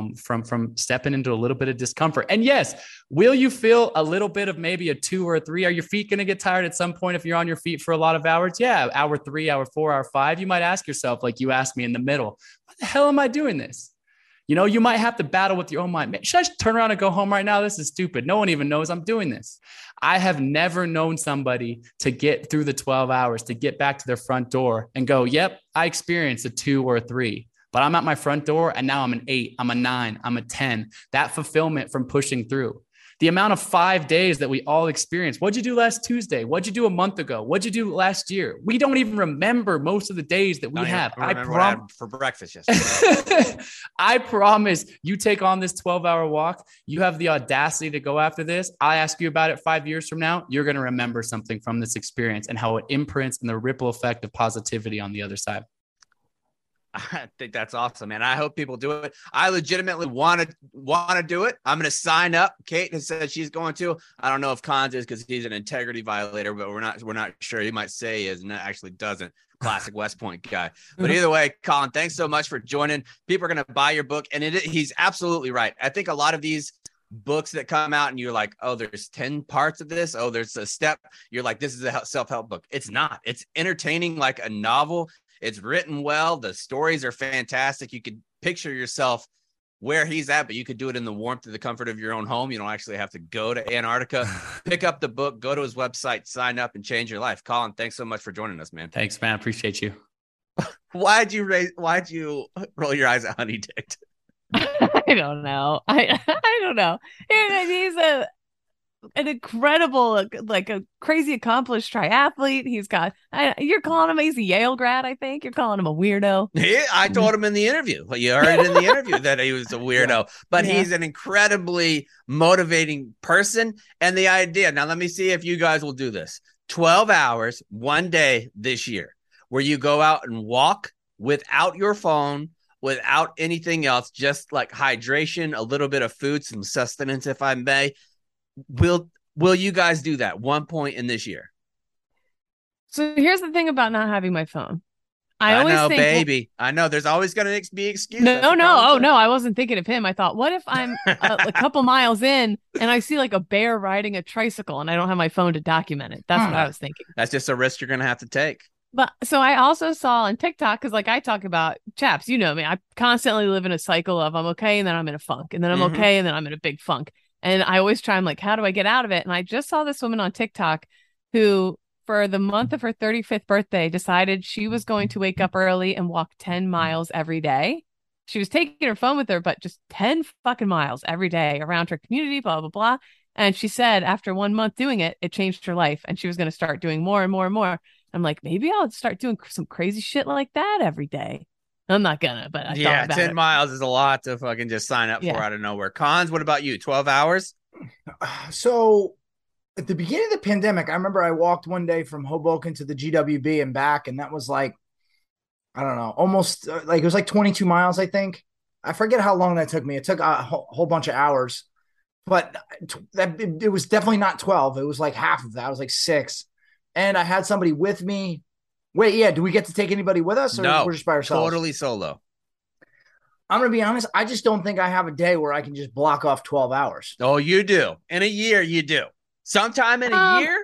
from stepping into a little bit of discomfort. And yes, will you feel a little bit of maybe a 2 or a 3? Are your feet going to get tired at some point if you're on your feet for a lot of hours? Yeah, hour 3, hour 4, hour 5. You might ask yourself, like you asked me in the middle, why the hell am I doing this? You might have to battle with your own mind. Should I just turn around and go home right now? This is stupid. No one even knows I'm doing this. I have never known somebody to get through the 12 hours, to get back to their front door and go, yep, I experienced a 2 or a 3. But I'm at my front door and now I'm an 8, I'm a 9, I'm a 10. That fulfillment from pushing through. The amount of 5 days that we all experience. What'd you do last Tuesday? What'd you do a month ago? What'd you do last year? We don't even remember most of the days that we have. I promise for breakfast yesterday. I promise you take on this 12-hour walk. You have the audacity to go after this. I ask you about it 5 years from now. You're going to remember something from this experience and how it imprints and the ripple effect of positivity on the other side. I think that's awesome, man. I hope people do it. I legitimately want to do it. I'm going to sign up. Kate has said she's going to. I don't know if Cons is because he's an integrity violator, but we're not sure. He might say he is and actually doesn't. Classic West Point guy. But either way, Colin, thanks so much for joining. People are going to buy your book, and he's absolutely right. I think a lot of these books that come out and you're like, oh, there's 10 parts of this. Oh, there's a step. You're like, this is a self-help book. It's not. It's entertaining like a novel. It's written well. The stories are fantastic. You could picture yourself where he's at, but you could do it in the warmth of the comfort of your own home. You don't actually have to go to Antarctica. Pick up the book, go to his website, sign up, and change your life. Colin, thanks so much for joining us, man. Thanks, man. Appreciate you. Why'd you roll your eyes at Honey Dick? I don't know. I don't know. He's an incredible, like a crazy accomplished triathlete. He's got, you're calling him, he's a Yale grad, I think. You're calling him a weirdo. I told him in the interview. You heard it in the interview that he was a weirdo, but he's an incredibly motivating person. And the idea, now let me see if you guys will do this. 12 hours, one day this year, where you go out and walk without your phone, without anything else, just like hydration, a little bit of food, some sustenance, if I may. Will you guys do that one point in this year? So here's the thing about not having my phone. I always know, think, baby. I know there's always going to be excuses. No. Oh, no. I wasn't thinking of him. I thought, what if I'm a couple miles in and I see like a bear riding a tricycle and I don't have my phone to document it? That's what I was thinking. That's just a risk you're going to have to take. But so I also saw on TikTok, because like I talk about, chaps, you know me, I constantly live in a cycle of I'm okay and then I'm in a funk and then I'm okay and then I'm in a big funk. And I always try, I'm like, how do I get out of it? And I just saw this woman on TikTok who, for the month of her 35th birthday, decided she was going to wake up early and walk 10 miles every day. She was taking her phone with her, but just 10 fucking miles every day around her community, blah, blah, blah. And she said after 1 month doing it, it changed her life. And she was going to start doing more and more and more. I'm like, maybe I'll start doing some crazy shit like that every day. I'm not gonna, but I thought about 10 miles is a lot to fucking just sign up for out of nowhere. Cons, what about you? 12 hours? So at the beginning of the pandemic, I remember I walked one day from Hoboken to the GWB and back, and that was like, I don't know, almost like it was like 22 miles, I think. I forget how long that took me. It took a whole bunch of hours, but it was definitely not 12. It was like half of that. I was like 6. And I had somebody with me. Wait, yeah. Do we get to take anybody with us, or no, we're just by ourselves? Totally solo. I'm going to be honest. I just don't think I have a day where I can just block off 12 hours. Oh, you do. In a year, you do. Sometime in a year?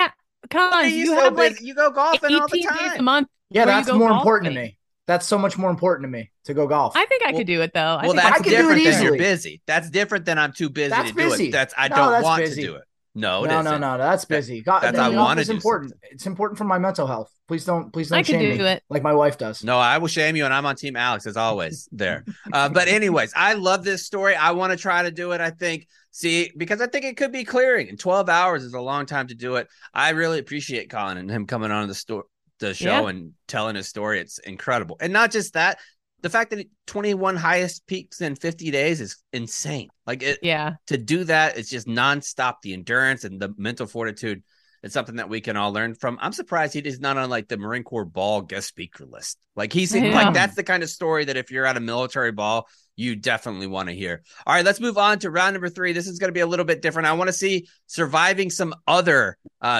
You have like you go golfing all the time. Days a month. Yeah, that's more important to me. That's so much more important to me to go golf. I think I could do it though. Well, that's different than you're busy. That's different than I'm too busy to do it. That's I don't want to do it. No, that's busy. That's I want to. Important. It's important for my mental health. Please don't I shame can do me it like my wife does. No, I will shame you, and I'm on Team Alex as always there. But anyways, I love this story. I want to try to do it. I think because I think it could be clearing. And 12 hours is a long time to do it. I really appreciate Colin and him coming on the show and telling his story. It's incredible, and not just that. The fact that 21 highest peaks in 50 days is insane. Like to do that, it's just nonstop. The endurance and the mental fortitude. It's something that we can all learn from. I'm surprised he is not on like the Marine Corps ball guest speaker list. Like like that's the kind of story that if you're at a military ball, you definitely want to hear. All right, let's move on to round number 3. This is going to be a little bit different. I want to see surviving some other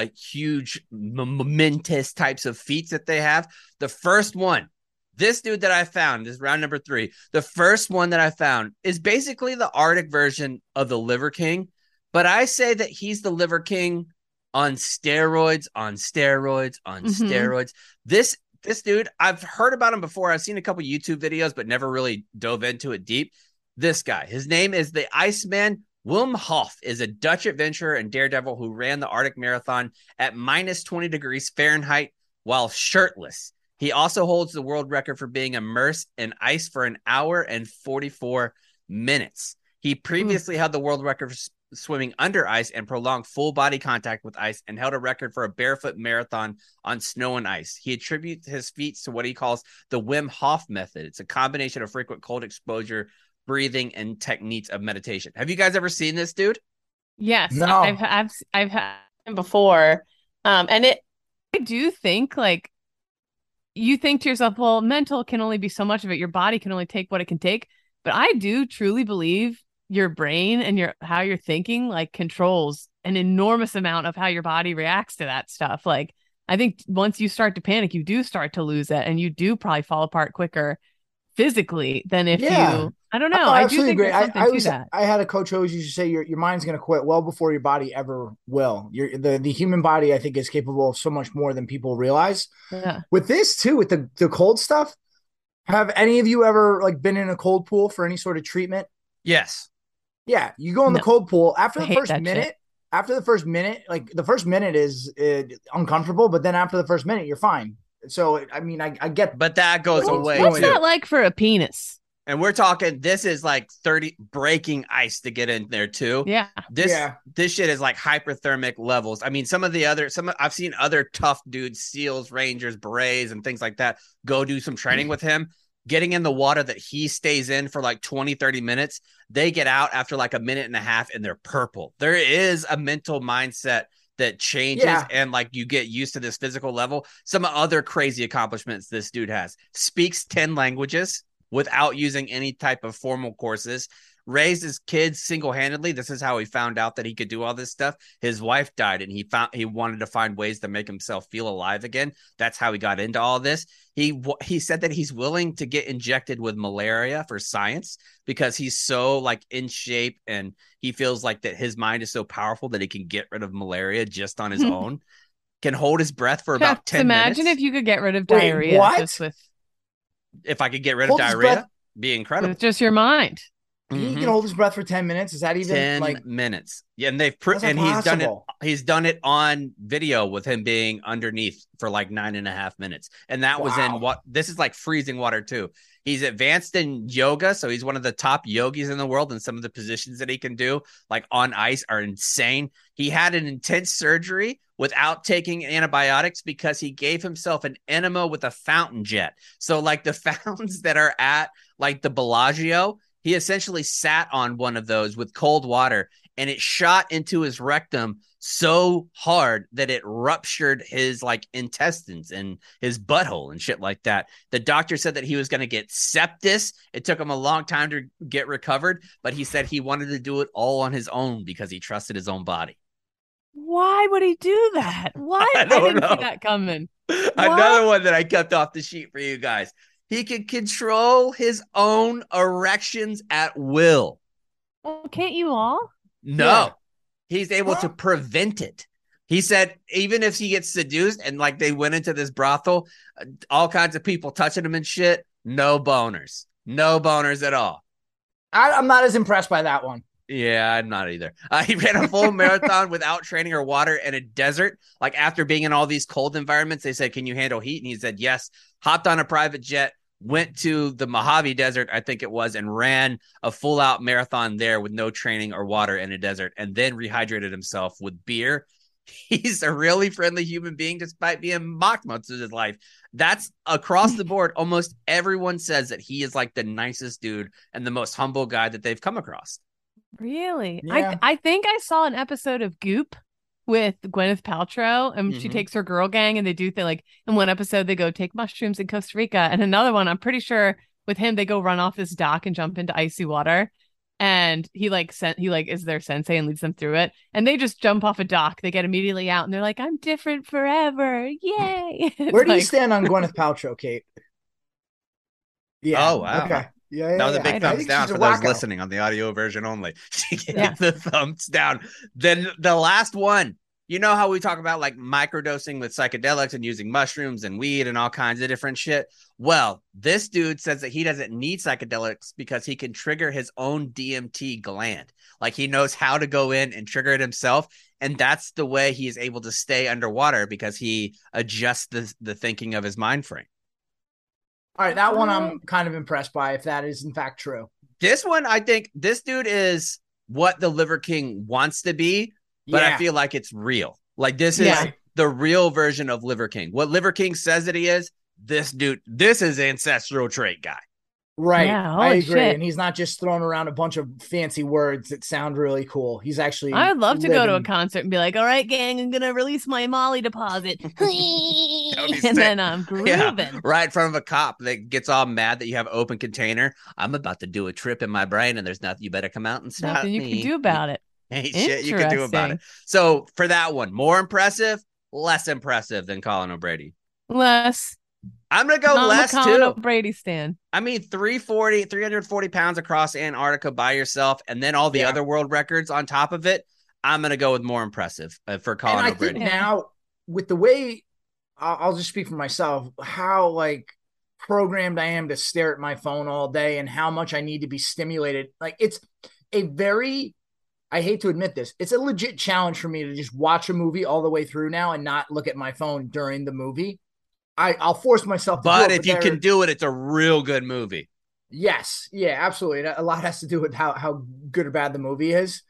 huge, momentous types of feats that they have. The first one. This dude that I found is round number 3. The first one that I found is basically the Arctic version of the Liver King, but I say that he's the Liver King on steroids, on steroids, on steroids. This dude, I've heard about him before. I've seen a couple YouTube videos, but never really dove into it deep. This guy, his name is the Iceman. Wim Hof is a Dutch adventurer and daredevil who ran the Arctic Marathon at minus 20 degrees Fahrenheit while shirtless. He also holds the world record for being immersed in ice for an hour and 44 minutes. He previously held the world record for swimming under ice and prolonged full body contact with ice, and held a record for a barefoot marathon on snow and ice. He attributes his feats to what he calls the Wim Hof method. It's a combination of frequent cold exposure, breathing, and techniques of meditation. Have you guys ever seen this dude? Yes, no. I've had him before, and I do think like. You think to yourself, well, mental can only be so much of it. Your body can only take what it can take. But I do truly believe your brain and how you're thinking like controls an enormous amount of how your body reacts to that stuff. Like, I think once you start to panic, you do start to lose it and you do probably fall apart quicker physically than if Yeah. you. I don't know. No, I I do absolutely think agree. there's something to that. I had a coach who always used to say your mind's going to quit well before your body ever will. The human body, I think, is capable of so much more than people realize. Yeah. With this too, with the cold stuff, have any of you ever like been in a cold pool for any sort of treatment? Yes. Yeah, you go in the No. cold pool after I the hate first that minute. shit. After the first minute, like the first minute is uncomfortable, but then after the first minute, you're fine. So I mean, I get, But that goes What- away What's too. that like for a penis? And we're talking, this is like 30 breaking ice to get in there too. Yeah. This shit is like hyperthermic levels. I mean, I've seen other tough dudes, SEALs, Rangers, Berets, and things like that go do some training with him. Getting in the water that he stays in for like 20, 30 minutes, they get out after like a minute and a half and they're purple. There is a mental mindset that changes and like you get used to this physical level. Some other crazy accomplishments this dude has: speaks 10 languages without using any type of formal courses, raised his kids single-handedly. This is how he found out that he could do all this stuff. His wife died and he wanted to find ways to make himself feel alive again. That's how he got into all this. He said that he's willing to get injected with malaria for science because he's so like in shape, and he feels like that his mind is so powerful that he can get rid of malaria just on his own. Can hold his breath for about 10 Imagine minutes. if you could get rid of Wait, diarrhea what? just with If I could get rid Hold of his diarrhea, breath. be incredible. just your mind. he can hold his breath for 10 minutes. Is that even 10 like minutes. Yeah, and How's that possible? He's done it on video with him being underneath for like 9.5 minutes. And that was in this is like freezing water too. He's advanced in yoga, so he's one of the top yogis in the world, and some of the positions that he can do like on ice are insane. He had an intense surgery without taking antibiotics because he gave himself an enema with a fountain jet. So like the fountains that are at like the Bellagio, he essentially sat on one of those with cold water, and it shot into his rectum so hard that it ruptured his like intestines and his butthole and shit like that. The doctor said that he was going to get sepsis. It took him a long time to get recovered, but he said he wanted to do it all on his own because he trusted his own body. Why would he do that? What? I don't didn't know. see that coming. Another one that I kept off the sheet for you guys. He can control his own erections at will. Well, can't you all? No, Yeah. He's able to prevent it. He said even if he gets seduced and like they went into this brothel, all kinds of people touching him and shit, no boners at all. I'm not as impressed by that one. Yeah, I'm not either. He ran a full marathon without training or water in a desert. Like after being in all these cold environments, they said, "Can you handle heat?" And he said, "Yes." Hopped on a private jet, went to the Mojave Desert, I think it was, and ran a full out marathon there with no training or water in a desert, and then rehydrated himself with beer. He's a really friendly human being despite being mocked most of his life. That's across the board. Almost everyone says that he is like the nicest dude and the most humble guy that they've come across. Really? Yeah. I think I saw an episode of Goop with Gwyneth Paltrow, and she takes her girl gang, and they do like in one episode they go take mushrooms in Costa Rica, and another one I'm pretty sure with him they go run off this dock and jump into icy water, and he is their sensei and leads them through it, and they just jump off a dock. They get immediately out, and they're like, "I'm different forever, yay!" Where do you stand on Gwyneth Paltrow, Kate? Yeah. Oh, wow. Okay. Yeah. That was a big thumbs down she's for a those wacko. listening on the audio version only. She gave Yeah. the thumbs down. Then the last one, you know how we talk about like microdosing with psychedelics and using mushrooms and weed and all kinds of different shit? Well, this dude says that he doesn't need psychedelics because he can trigger his own DMT gland. Like he knows how to go in and trigger it himself. And that's the way he is able to stay underwater because he adjusts the thinking of his mind frame. All right, that one I'm kind of impressed by if that is in fact true. This one, I think this dude is what the Liver King wants to be, but I feel like it's real. Like this is the real version of Liver King. What Liver King says that he is, this dude, this is ancestral trait guy. Right. Yeah, I holy agree. shit. And he's not just throwing around a bunch of fancy words that sound really cool. He's actually I would love to go to a living- concert and be like, "All right, gang, I'm gonna release my Molly deposit," That would be and sick. then I'm grooving. Yeah, right in front of a cop that gets all mad that you have open container. I'm about to do a trip in my brain, and there's nothing. You better come out and stop Nothing you me. can do about it. Ain't shit you can do about it. Interesting. So for that one, more impressive, less impressive than Colin O'Brady. Less. I'm gonna go I'm less a Colin too. O'Brady stan. I mean, 340 pounds across Antarctica by yourself, and then all the other world records on top of it. I'm going to go with more impressive for Colin And I O'Brady. think now, with the way, I'll just speak for myself, how like programmed I am to stare at my phone all day and how much I need to be stimulated. Like it's a very, I hate to admit this, it's a legit challenge for me to just watch a movie all the way through now and not look at my phone during the movie. I'll force myself to do it. But if you can do it, it's a real good movie. Yes. Yeah, absolutely. A lot has to do with how good or bad the movie is.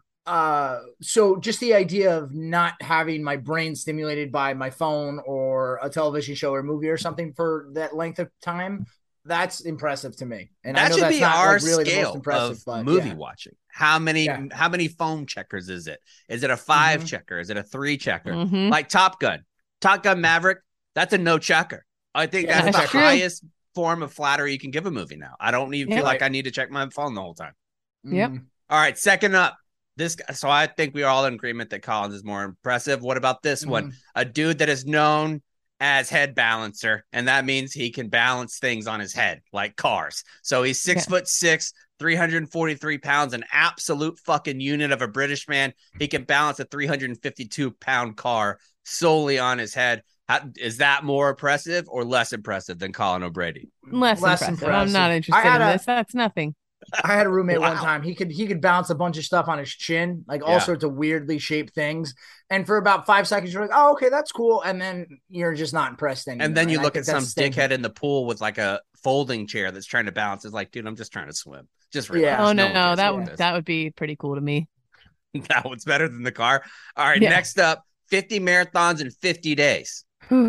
So just the idea of not having my brain stimulated by my phone or a television show or movie or something for that length of time, that's impressive to me. And that I know should that's be not our like really the scale most impressive, of but movie watching. How many phone checkers is it? Is it a 5 checker? Is it a 3 checker? Like Top Gun Maverick, that's a no checker. I think that's the highest form of flattery you can give a movie now. I don't even feel like I need to check my phone the whole time. Yep. All right, second up. This guy, so I think we are all in agreement that Collins is more impressive. What about this one? A dude that is known as head balancer, and that means he can balance things on his head like cars. So he's 6'6", 343 pounds, an absolute fucking unit of a British man. He can balance a 352-pound car solely on his head. Is that more impressive or less impressive than Colin O'Brady? Less impressive. I'm not interested in this. That's nothing. I had a roommate one time. He could balance a bunch of stuff on his chin, like all sorts of weirdly shaped things. And for about 5 seconds, you're like, "Oh, okay, that's cool." And then you're just not impressed anymore. And then you look at some dickhead in the pool with like a folding chair that's trying to balance. It's like, dude, I'm just trying to swim. Just relax. Oh no, that would be pretty cool to me. That one's better than the car. All right, next up, 50 marathons in 50 days.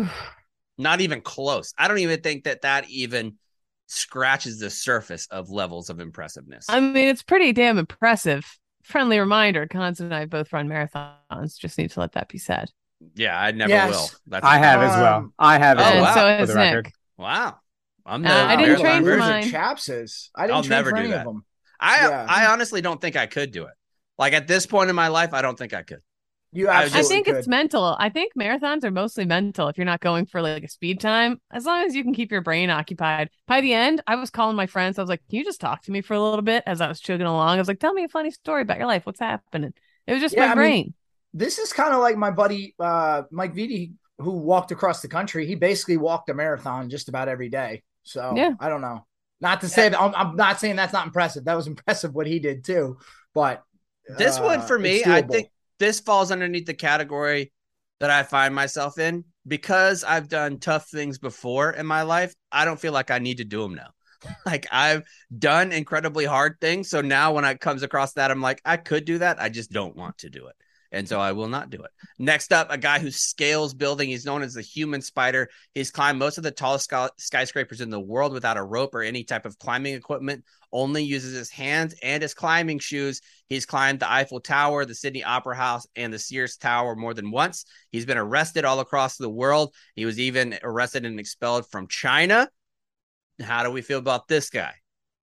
Not even close. I don't even think that even scratches the surface of levels of impressiveness. I mean, it's pretty damn impressive. Friendly reminder, Cons and I both run marathons. Just need to let that be said. Yeah, I never will. I have as well. I have as well. Wow. So has Nick. Wow. I didn't train for mine. Chaps I didn't train for any of them. I honestly don't think I could do it. Like at this point in my life, I don't think I could. I think it's mental. I think marathons are mostly mental if you're not going for like a speed time. As long as you can keep your brain occupied. By the end, I was calling my friends. I was like, "Can you just talk to me for a little bit?" As I was chugging along, I was like, "Tell me a funny story about your life. What's happening?" It was just my brain. This is kind of like my buddy Mike Vitti, who walked across the country. He basically walked a marathon just about every day. So I don't know. Not to say that I'm not saying that's not impressive. That was impressive what he did too. But this one for me, I think this falls underneath the category that I find myself in because I've done tough things before in my life. I don't feel like I need to do them now. Like I've done incredibly hard things. So now when it comes across that, I'm like, I could do that. I just don't want to do it. And so I will not do it. Next up, a guy who scales building. He's known as the human spider. He's climbed most of the tallest skyscrapers in the world without a rope or any type of climbing equipment, only uses his hands and his climbing shoes. He's climbed the Eiffel Tower, the Sydney Opera House, and the Sears Tower more than once. He's been arrested all across the world. He was even arrested and expelled from China. How do we feel about this guy?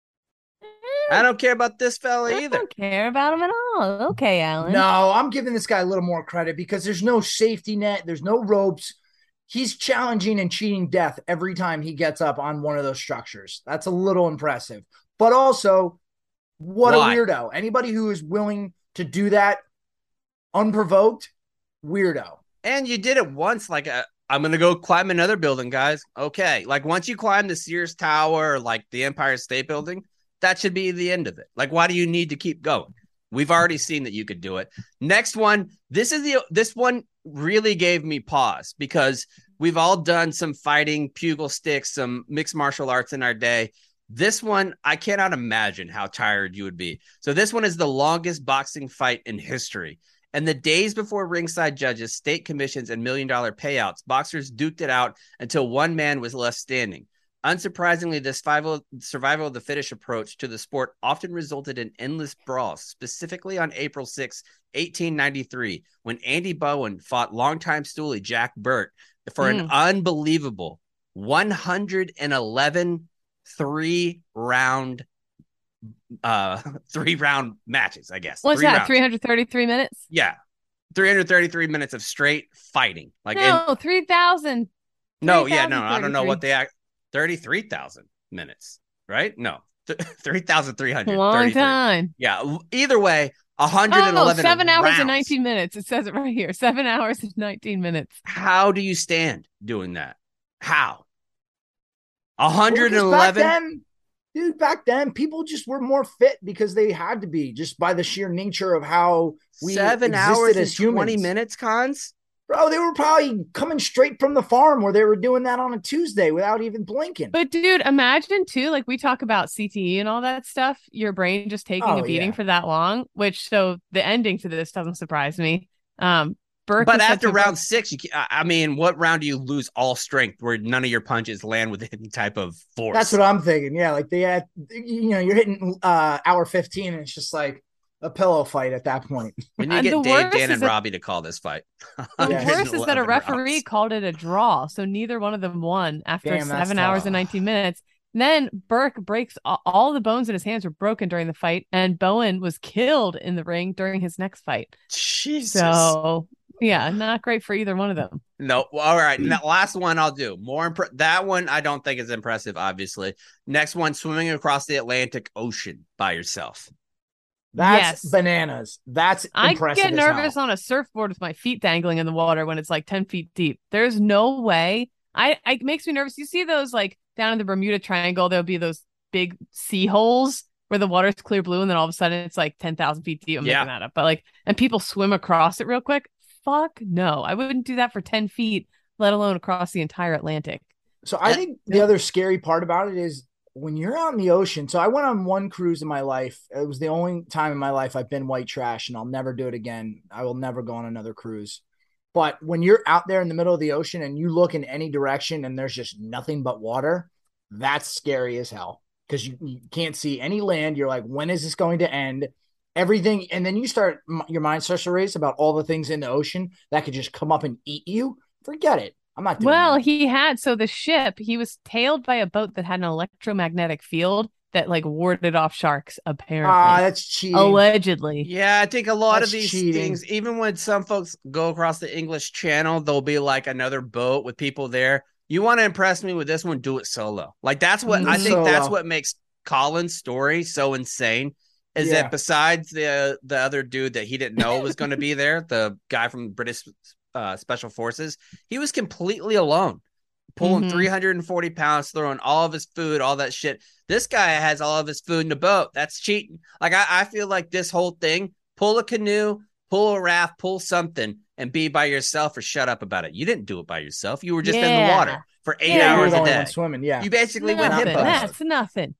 I don't care about this fella either. I don't care about him at all. Okay, Alan. No, I'm giving this guy a little more credit because there's no safety net. There's no ropes. He's challenging and cheating death every time he gets up on one of those structures. That's a little impressive. But also, what a weirdo. Anybody who is willing to do that unprovoked, weirdo. And you did it once, like I'm going to go climb another building, guys. Okay. Like once you climb the Sears Tower or like the Empire State Building, that should be the end of it. Like, why do you need to keep going? We've already seen that you could do it. Next one. This one really gave me pause because we've all done some fighting, pugil sticks, some mixed martial arts in our day. This one, I cannot imagine how tired you would be. So this one is the longest boxing fight in history. And the days before ringside judges, state commissions, and $1 million payouts, boxers duked it out until one man was left standing. Unsurprisingly, this survival of the fittest approach to the sport often resulted in endless brawls, specifically on April 6, 1893, when Andy Bowen fought longtime stoolie Jack Burt for an unbelievable 111 three-round matches, I guess. What's that, 333 minutes? Yeah, 333 minutes of straight fighting. 3,000. No, I don't know what they act. 33,000. minutes, right? No, 3,300. Long time. Yeah. Either way, 111 7 hours rounds. and 19 minutes. It says it right here. 7 hours and 19 minutes. How do you stand doing that? How? Well, 111? back then, people just were more fit because they had to be, just by the sheer nature of how we 7 existed hours as and 20 humans. minutes, Cons? Bro, they were probably coming straight from the farm where they were doing that on a Tuesday without even blinking. But dude, imagine too, like we talk about CTE and all that stuff, your brain just taking a beating for that long, so the ending to this doesn't surprise me. Burke, but after round 6, I mean, what round do you lose all strength where none of your punches land with any type of force? That's what I'm thinking. Yeah, like they had, you're hitting hour 15 and it's just like a pillow fight at that point. When you get Dave, Dan, and Robbie to call this fight. The worst is that a referee called it a draw, so neither one of them won after 7 hours and 19 minutes. Then Burke breaks all the bones in his hands were broken during the fight, and Bowen was killed in the ring during his next fight. Jesus. So yeah, not great for either one of them. No. All right. Now, last one I'll do. That one I don't think is impressive, obviously. Next one, swimming across the Atlantic Ocean by yourself. That's bananas. That's impressive. I get nervous on a surfboard with my feet dangling in the water when it's like 10 feet deep. There's no way. It makes me nervous. You see those like down in the Bermuda Triangle, there'll be those big sea holes where the water's clear blue and then all of a sudden it's like 10,000 feet deep. I'm making that up. But like, and people swim across it real quick. Fuck no. I wouldn't do that for 10 feet, let alone across the entire Atlantic. So I think the other scary part about it is when you're out in the ocean. So I went on one cruise in my life. It was the only time in my life I've been white trash, and I'll never do it again. I will never go on another cruise. But when you're out there in the middle of the ocean and you look in any direction and there's just nothing but water, that's scary as hell because you can't see any land. You're like, when is this going to end? Everything. And then your mind starts to race about all the things in the ocean that could just come up and eat you. Forget it. I'm not doing that. So the ship, he was tailed by a boat that had an electromagnetic field that like warded off sharks, apparently. That's cheating. Allegedly. Yeah, I think a lot of these things, even when some folks go across the English Channel, there'll be like another boat with people there. You want to impress me with this one, do it solo. Like that's what I think that's what makes Colin's story so insane. Is that besides the other dude that he didn't know was going to be there, the guy from British Special Forces, he was completely alone, pulling 340 pounds, throwing all of his food, all that shit. This guy has all of his food in the boat. That's cheating. Like I feel like this whole thing, pull a canoe, pull a raft, pull something, and be by yourself or shut up about it. You didn't do it by yourself. You were just in the water for 8 hours a day. Swimming, yeah. You basically went hippo. That's nothing.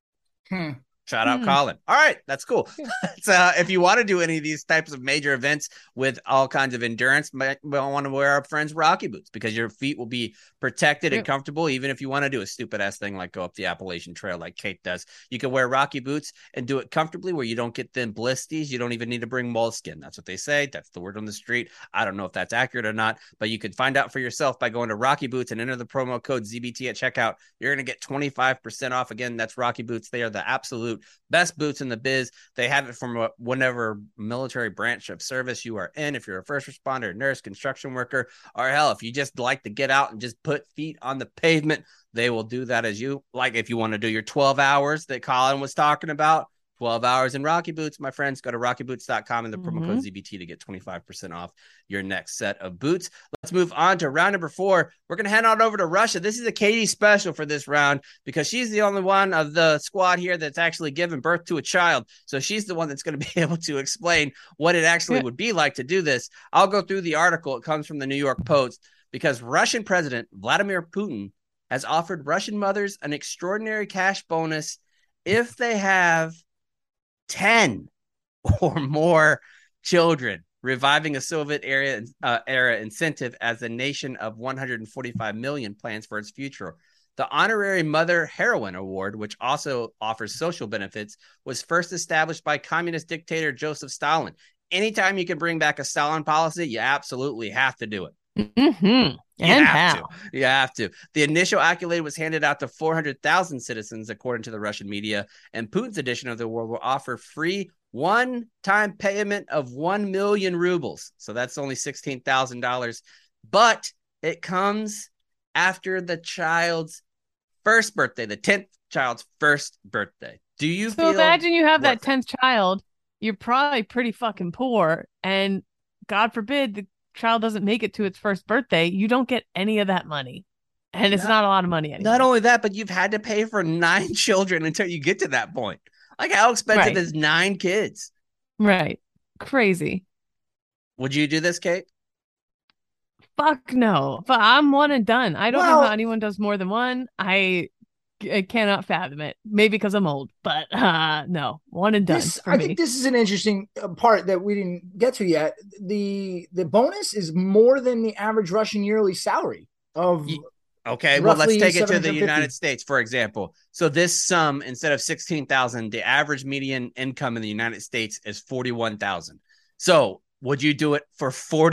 Shout out Colin. All right, that's cool. So if you want to do any of these types of major events with all kinds of endurance, we'll want to wear our friends Rocky boots because your feet will be protected and comfortable. Even if you want to do a stupid ass thing like go up the Appalachian Trail like Kate does, you can wear Rocky boots and do it comfortably where you don't get them blisties. You don't even need to bring moleskin. That's what they say. That's the word on the street. I don't know if that's accurate or not, but you can find out for yourself by going to Rocky Boots and enter the promo code ZBT at checkout. You're going to get 25% off. Again, that's Rocky Boots. They are the absolute best boots in the biz. They have it from whatever military branch of service you are in. If you're a first responder, nurse, construction worker, or hell, if you just like to get out and just put feet on the pavement, they will do that as you like. If you want to do your 12 hours that Colin was talking about, 12 hours in Rocky Boots, my friends, go to rockyboots.com and the promo code ZBT to get 25% off your next set of boots. Let's move on to round number 4. We're going to head on over to Russia. This is a Katie special for this round because she's the only one of the squad here that's actually given birth to a child. So she's the one that's going to be able to explain what it actually would be like to do this. I'll go through the article. It comes from the New York Post because Russian President Vladimir Putin has offered Russian mothers an extraordinary cash bonus if they have 10 or more children, reviving a Soviet era incentive as the nation of 145 million plans for its future. The Honorary Mother Heroine Award, which also offers social benefits, was first established by communist dictator Joseph Stalin. Anytime you can bring back a Stalin policy, you absolutely have to do it. You have to. The initial accolade was handed out to 400,000 citizens, according to the Russian media, and Putin's edition of the award will offer free one-time payment of 1 million rubles. So that's only $16,000. But it comes after the child's first birthday, the 10th child's first birthday. Do you So feel imagine you have that worth it? 10th child, you're probably pretty fucking poor, and God forbid the child doesn't make it to its first birthday, you don't get any of that money. And it's not a lot of money anymore. Not only that, but you've had to pay for 9 children until you get to that point. Like, how expensive Right. is 9 kids? Right. Crazy. Would you do this, Kate? Fuck no. But I'm one and done. I don't know Well- how anyone does more than one. I cannot fathom it. Maybe because I'm old, but no, one and done for I me. think this is an interesting part that we didn't get to yet. The bonus is more than the average Russian yearly salary of Okay, well, let's roughly take it to the 750. United States, for example. So this sum, instead of 16,000, the average median income in the United States is 41,000. So would you do it for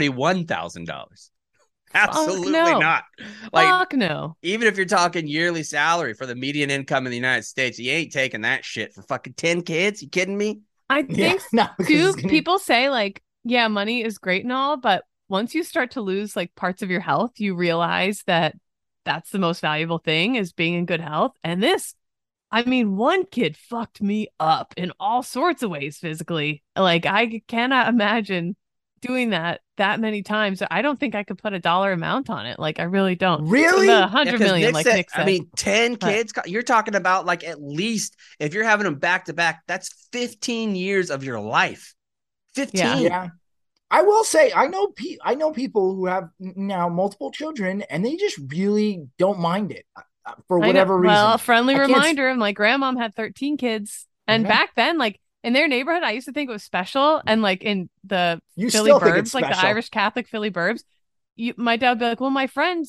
$41,000? Absolutely no. not. Like, Fuck no. even if you're talking yearly salary for the median income in the United States, you ain't taking that shit for fucking 10 kids. You kidding me? I think no, because too, it's gonna- people say like, yeah, money is great and all, but once you start to lose like parts of your health, you realize that that's the most valuable thing is being in good health. And this, I mean, one kid fucked me up in all sorts of ways physically. Like, I cannot imagine doing that many times. I don't think I could put a dollar amount on it. Like, I really don't. Really? The 100 million, Nick like said, Nick said. I mean, 10 But- kids, you're talking about like at least, if you're having them back to back, that's 15 years of your life. 15. Yeah. I will say I know people who have now multiple children and they just really don't mind it for I know. whatever reason. Well, friendly I can't reminder, my grandmom had 13 kids. And Okay. back then, like in their neighborhood, I used to think it was special. And like in the You Philly still think it's burbs, like the special. Irish Catholic Philly burbs, my dad would be like, well, my friend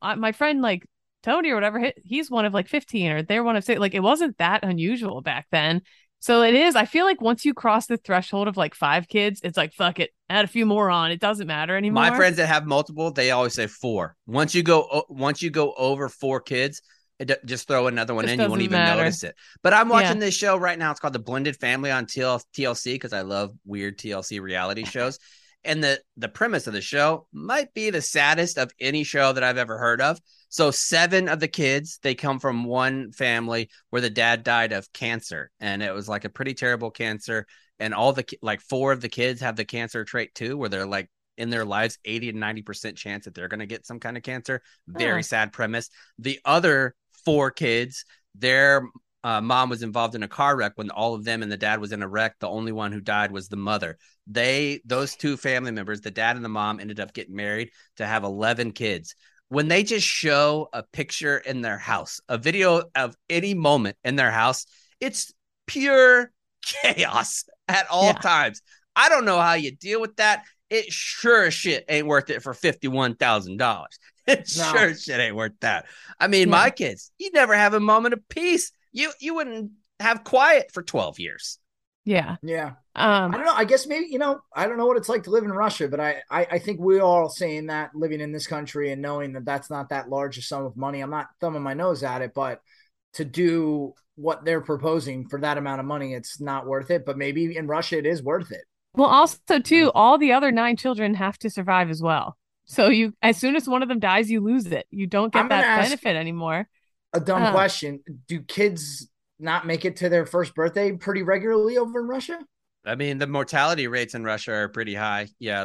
like Tony or whatever, he's one of like 15 or they're one of 6. Like, it wasn't that unusual back then. So it is. I feel like once you cross the threshold of like 5 kids, it's like, fuck it, add a few more on. It doesn't matter anymore. My friends that have multiple, they always say 4. Once you go over 4 kids, just throw another one Just in. You won't doesn't even matter. notice it. But I'm watching Yeah. this show right now. It's called The Blended Family on TLC because I love weird TLC reality shows. And the premise of the show might be the saddest of any show that I've ever heard of. So 7 of the kids, they come from one family where the dad died of cancer. And it was like a pretty terrible cancer. And all the, like 4 of the kids have the cancer trait too, where they're like in their lives, 80 to 90% chance that they're going to get some kind of cancer. Very sad premise. The other 4 kids, their mom was involved in a car wreck when all of them and the dad was in a wreck. The only one who died was the mother. Those 2 family members, the dad and the mom, ended up getting married to have 11 kids. When they just show a picture in their house, a video of any moment in their house, it's pure chaos at all times. I don't know how you deal with that. It sure as shit ain't worth it for $51,000. It sure as shit ain't worth that. I mean, my kids, you never have a moment of peace. You wouldn't have quiet for 12 years. Yeah. Yeah. I don't know. I guess maybe, I don't know what it's like to live in Russia, but I think we're all saying that living in this country and knowing that that's not that large a sum of money. I'm not thumbing my nose at it, but to do what they're proposing for that amount of money, it's not worth it. But maybe in Russia, it is worth it. Well, also too, all the other 9 children have to survive as well. So as soon as one of them dies, you lose it. You don't get that benefit anymore. A dumb question. Do kids not make it to their first birthday pretty regularly over in Russia? I mean, the mortality rates in Russia are pretty high. Yeah.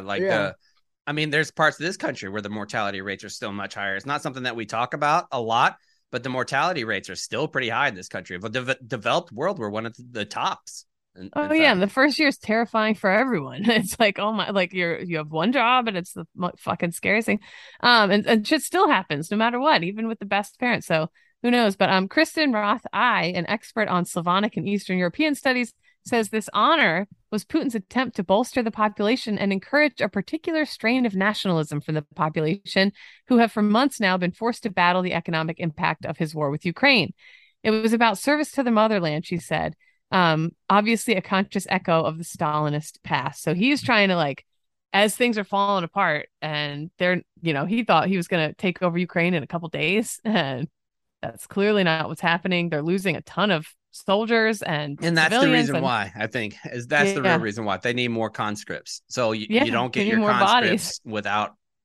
There's parts of this country where the mortality rates are still much higher. It's not something that we talk about a lot, but the mortality rates are still pretty high in this country. Of a developed world, we're one of the tops. And the first year is terrifying for everyone. It's like, oh my, like you have one job and it's the fucking scariest thing. And shit still happens no matter what, even with the best parents. So who knows? But Kristen Roth-Eye, an expert on Slavonic and Eastern European studies, says this honor was Putin's attempt to bolster the population and encourage a particular strain of nationalism for the population who have for months now been forced to battle the economic impact of his war with Ukraine. It was about service to the motherland, she said. Obviously a conscious echo of the Stalinist past. So he's trying to, like, as things are falling apart and they're, he thought he was going to take over Ukraine in a couple days, and that's clearly not what's happening. They're losing a ton of soldiers and that's the reason why, I think, the real reason why they need more conscripts. So you don't get your conscripts without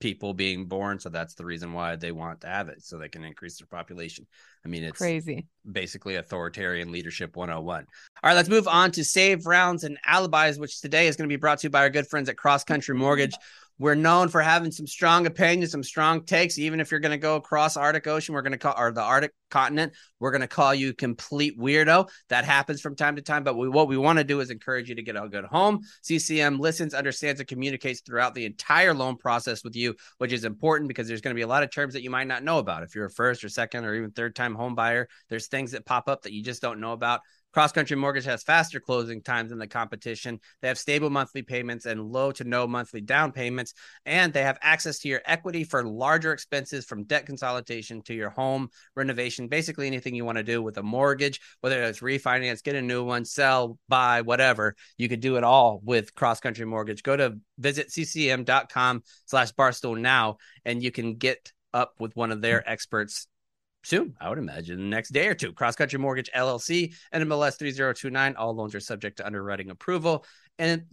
people being born. So that's the reason why they want to have it, so they can increase their population. I mean, it's crazy. Basically authoritarian leadership 101. All right, let's move on to save rounds and alibis, which today is going to be brought to you by our good friends at Cross Country Mortgage. We're known for having some strong opinions, some strong takes. Even if you're going to go across Arctic Ocean, we're going to call, or the Arctic continent, we're going to call you complete weirdo. That happens from time to time. But what we want to do is encourage you to get a good home. CCM listens, understands, and communicates throughout the entire loan process with you, which is important because there's going to be a lot of terms that you might not know about. If you're a first or second or even third time home buyer, there's things that pop up that you just don't know about. Cross Country Mortgage has faster closing times than the competition. They have stable monthly payments and low to no monthly down payments. And they have access to your equity for larger expenses, from debt consolidation to your home renovation. Basically anything you want to do with a mortgage, whether it's refinance, get a new one, sell, buy, whatever, you could do it all with Cross Country Mortgage. Go to visit ccm.com/Barstool now, and you can get up with one of their experts soon, I would imagine the next day or two. Cross Country Mortgage LLC, NMLS 3029. All loans are subject to underwriting approval. And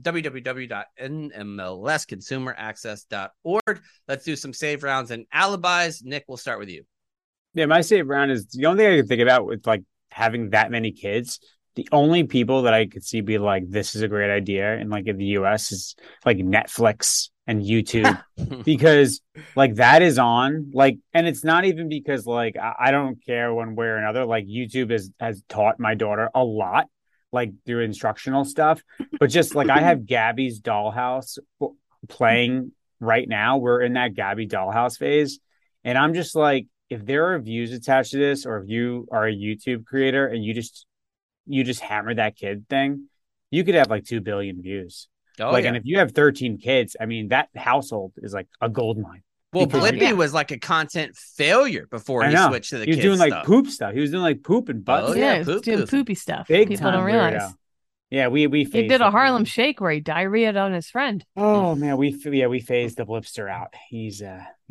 www.nmlsconsumeraccess.org. Let's do some save rounds and alibis. Nick, we'll start with you. Yeah, my save round is the only thing I can think about with like having that many kids. The only people that I could see be like, this is a great idea, and like in the US is like Netflix and YouTube, because like that is on, like, and it's not even because like I don't care one way or another. Like YouTube has taught my daughter a lot, like through instructional stuff, but just like I have Gabby's Dollhouse playing right now. We're in that Gabby Dollhouse phase, and I'm just like, if there are views attached to this, or if you are a YouTube creator and you just hammer that kid thing, you could have like 2 billion views. Oh, like, yeah. and if you have 13 kids, I mean, that household is like a gold mine. Well, Because Blippi was like a content failure before he switched to the He was kids doing like stuff. poop stuff. He was doing like poop and butt Oh, stuff. yeah, he was doing poopy stuff. Big People time don't realize. weirdo. Yeah, we He phased did a it. Harlem Shake where he diarrheaed on his friend. Oh man, we phased the Blipster out. He's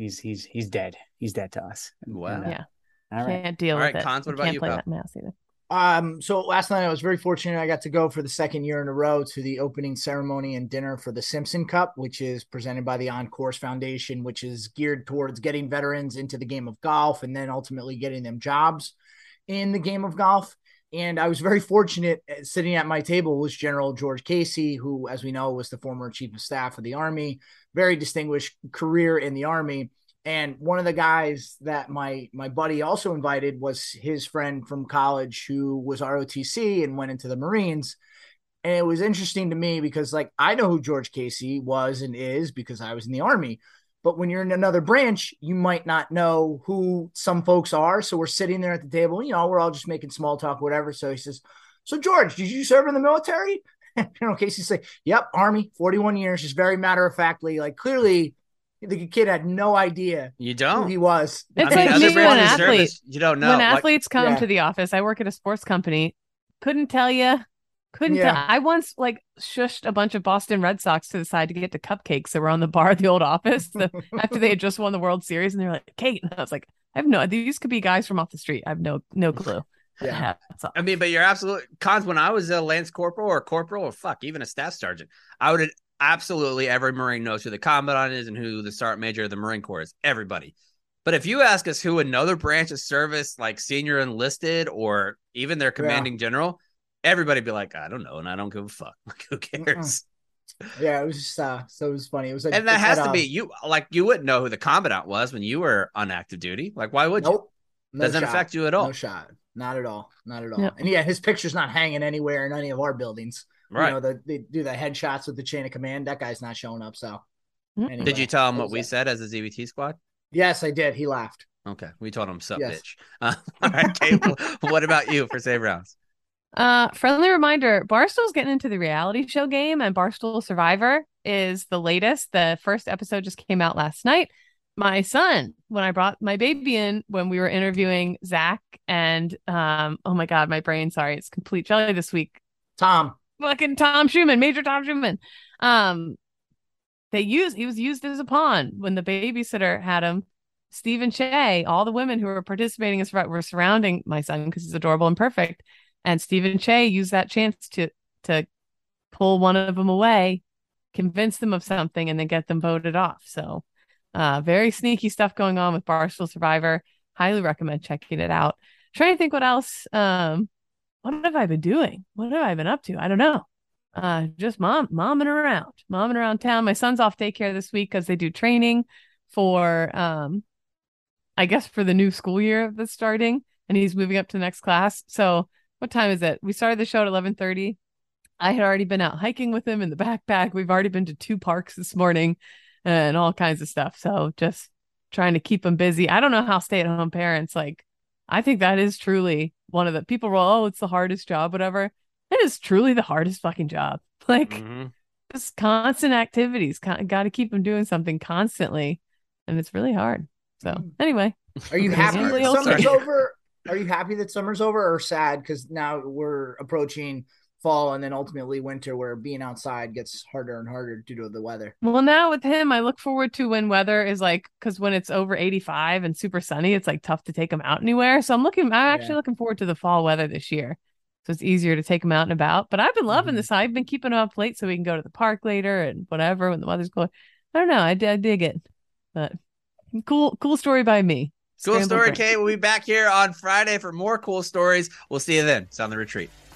dead. He's dead to us. Wow. Yeah. All right. Can't deal All with right, it. Cons, what about Can't you, play pal? that mouse either. So last night I was very fortunate. I got to go for the second year in a row to the opening ceremony and dinner for the Simpson Cup, which is presented by the On Course Foundation, which is geared towards getting veterans into the game of golf and then ultimately getting them jobs in the game of golf. And I was very fortunate. Sitting at my table was General George Casey, who, as we know, was the former chief of staff of the Army, very distinguished career in the Army. And one of the guys that my buddy also invited was his friend from college who was ROTC and went into the Marines. And it was interesting to me because, like, I know who George Casey was and is because I was in the Army. But when you're in another branch, you might not know who some folks are. So we're sitting there at the table, we're all just making small talk, whatever. So he says, "So George, did you serve in the military?" Casey's like, "Yep, Army, 41 years." Just very matter of factly, like, clearly the kid had no idea You don't. who he was. It's I mean, like other me when branches of athletes, service, you don't know. when Like, athletes come Yeah. to the office. I work at a sports company. Couldn't tell you. Yeah. I once like shushed a bunch of Boston Red Sox to the side to get to cupcakes that were on the bar at the old office after they had just won the World Series, and they're like, "Kate," and I was like, "I have no. These could be guys from off the street. I have no clue." Yeah. I mean, but you're absolutely Cons. When I was a Lance Corporal or even a staff sergeant, I would absolutely, every Marine knows who the Commandant is and who the Sergeant Major of the Marine Corps is. Everybody. But if you ask us who another branch of service, like senior enlisted or even their commanding general, everybody be like, "I don't know, and I don't give a fuck." Like, who cares? Yeah, it was just so it was funny. It was like, And that has to be you. Like, you wouldn't know who the Commandant was when you were on active duty. Like, why would you? Nope. No Doesn't shot. affect you at all. No shot. Not at all. Not at all. Yep. And yeah, his picture's not hanging anywhere in any of our buildings. Right. They do the headshots with the chain of command. That guy's not showing up. So anyway, Did you tell him that what was we it. said as a ZVT squad? Yes, I did. He laughed. Okay. We told him, sup, Yes. bitch. All right, Kate, what about you for save rounds? Friendly reminder, Barstool's getting into the reality show game, and Barstool Survivor is the latest. The first episode just came out last night. My son, when I brought my baby in, when we were interviewing Zach and oh my God, my brain, sorry, it's complete jelly this week. Tom. Fucking Tom Schumann, Major Tom Schumann. He was used as a pawn when the babysitter had him. Stephen Shea, all the women who were participating were surrounding my son because he's adorable and perfect. And Stephen Shea used that chance to pull one of them away, convince them of something, and then get them voted off. So Very sneaky stuff going on with Barstool Survivor. Highly recommend checking it out. Trying to think what else. What have I been doing? What have I been up to? I don't know. Just momming around town. My son's off daycare this week because they do training for I guess for the new school year that's starting, and he's moving up to the next class. So what time is it? We started the show at 11:30. I had already been out hiking with him in the backpack. We've already been to 2 parks this morning and all kinds of stuff. So just trying to keep him busy. I don't know how stay-at-home parents, like, I think that is truly one of the people roll, oh, it's the hardest job, whatever. It is truly the hardest fucking job. Like, just constant activities. Got to keep them doing something constantly. And it's really hard. So anyway. Are you happy Really that summer's okay. over? Are you happy that summer's over, or sad because now we're approaching fall and then ultimately winter, where being outside gets harder and harder due to the weather? Well, now with him, I look forward to when weather is like, because when it's over 85 and super sunny, it's like tough to take him out anywhere. So I'm actually looking forward to the fall weather this year. So it's easier to take him out and about. But I've been loving this. I've been keeping him up late so we can go to the park later and whatever when the weather's cool. I don't know. I dig it. But cool story by me. Cool Scrambled story, brain. Kate. We'll be back here on Friday for more cool stories. We'll see you then. It's on the retreat.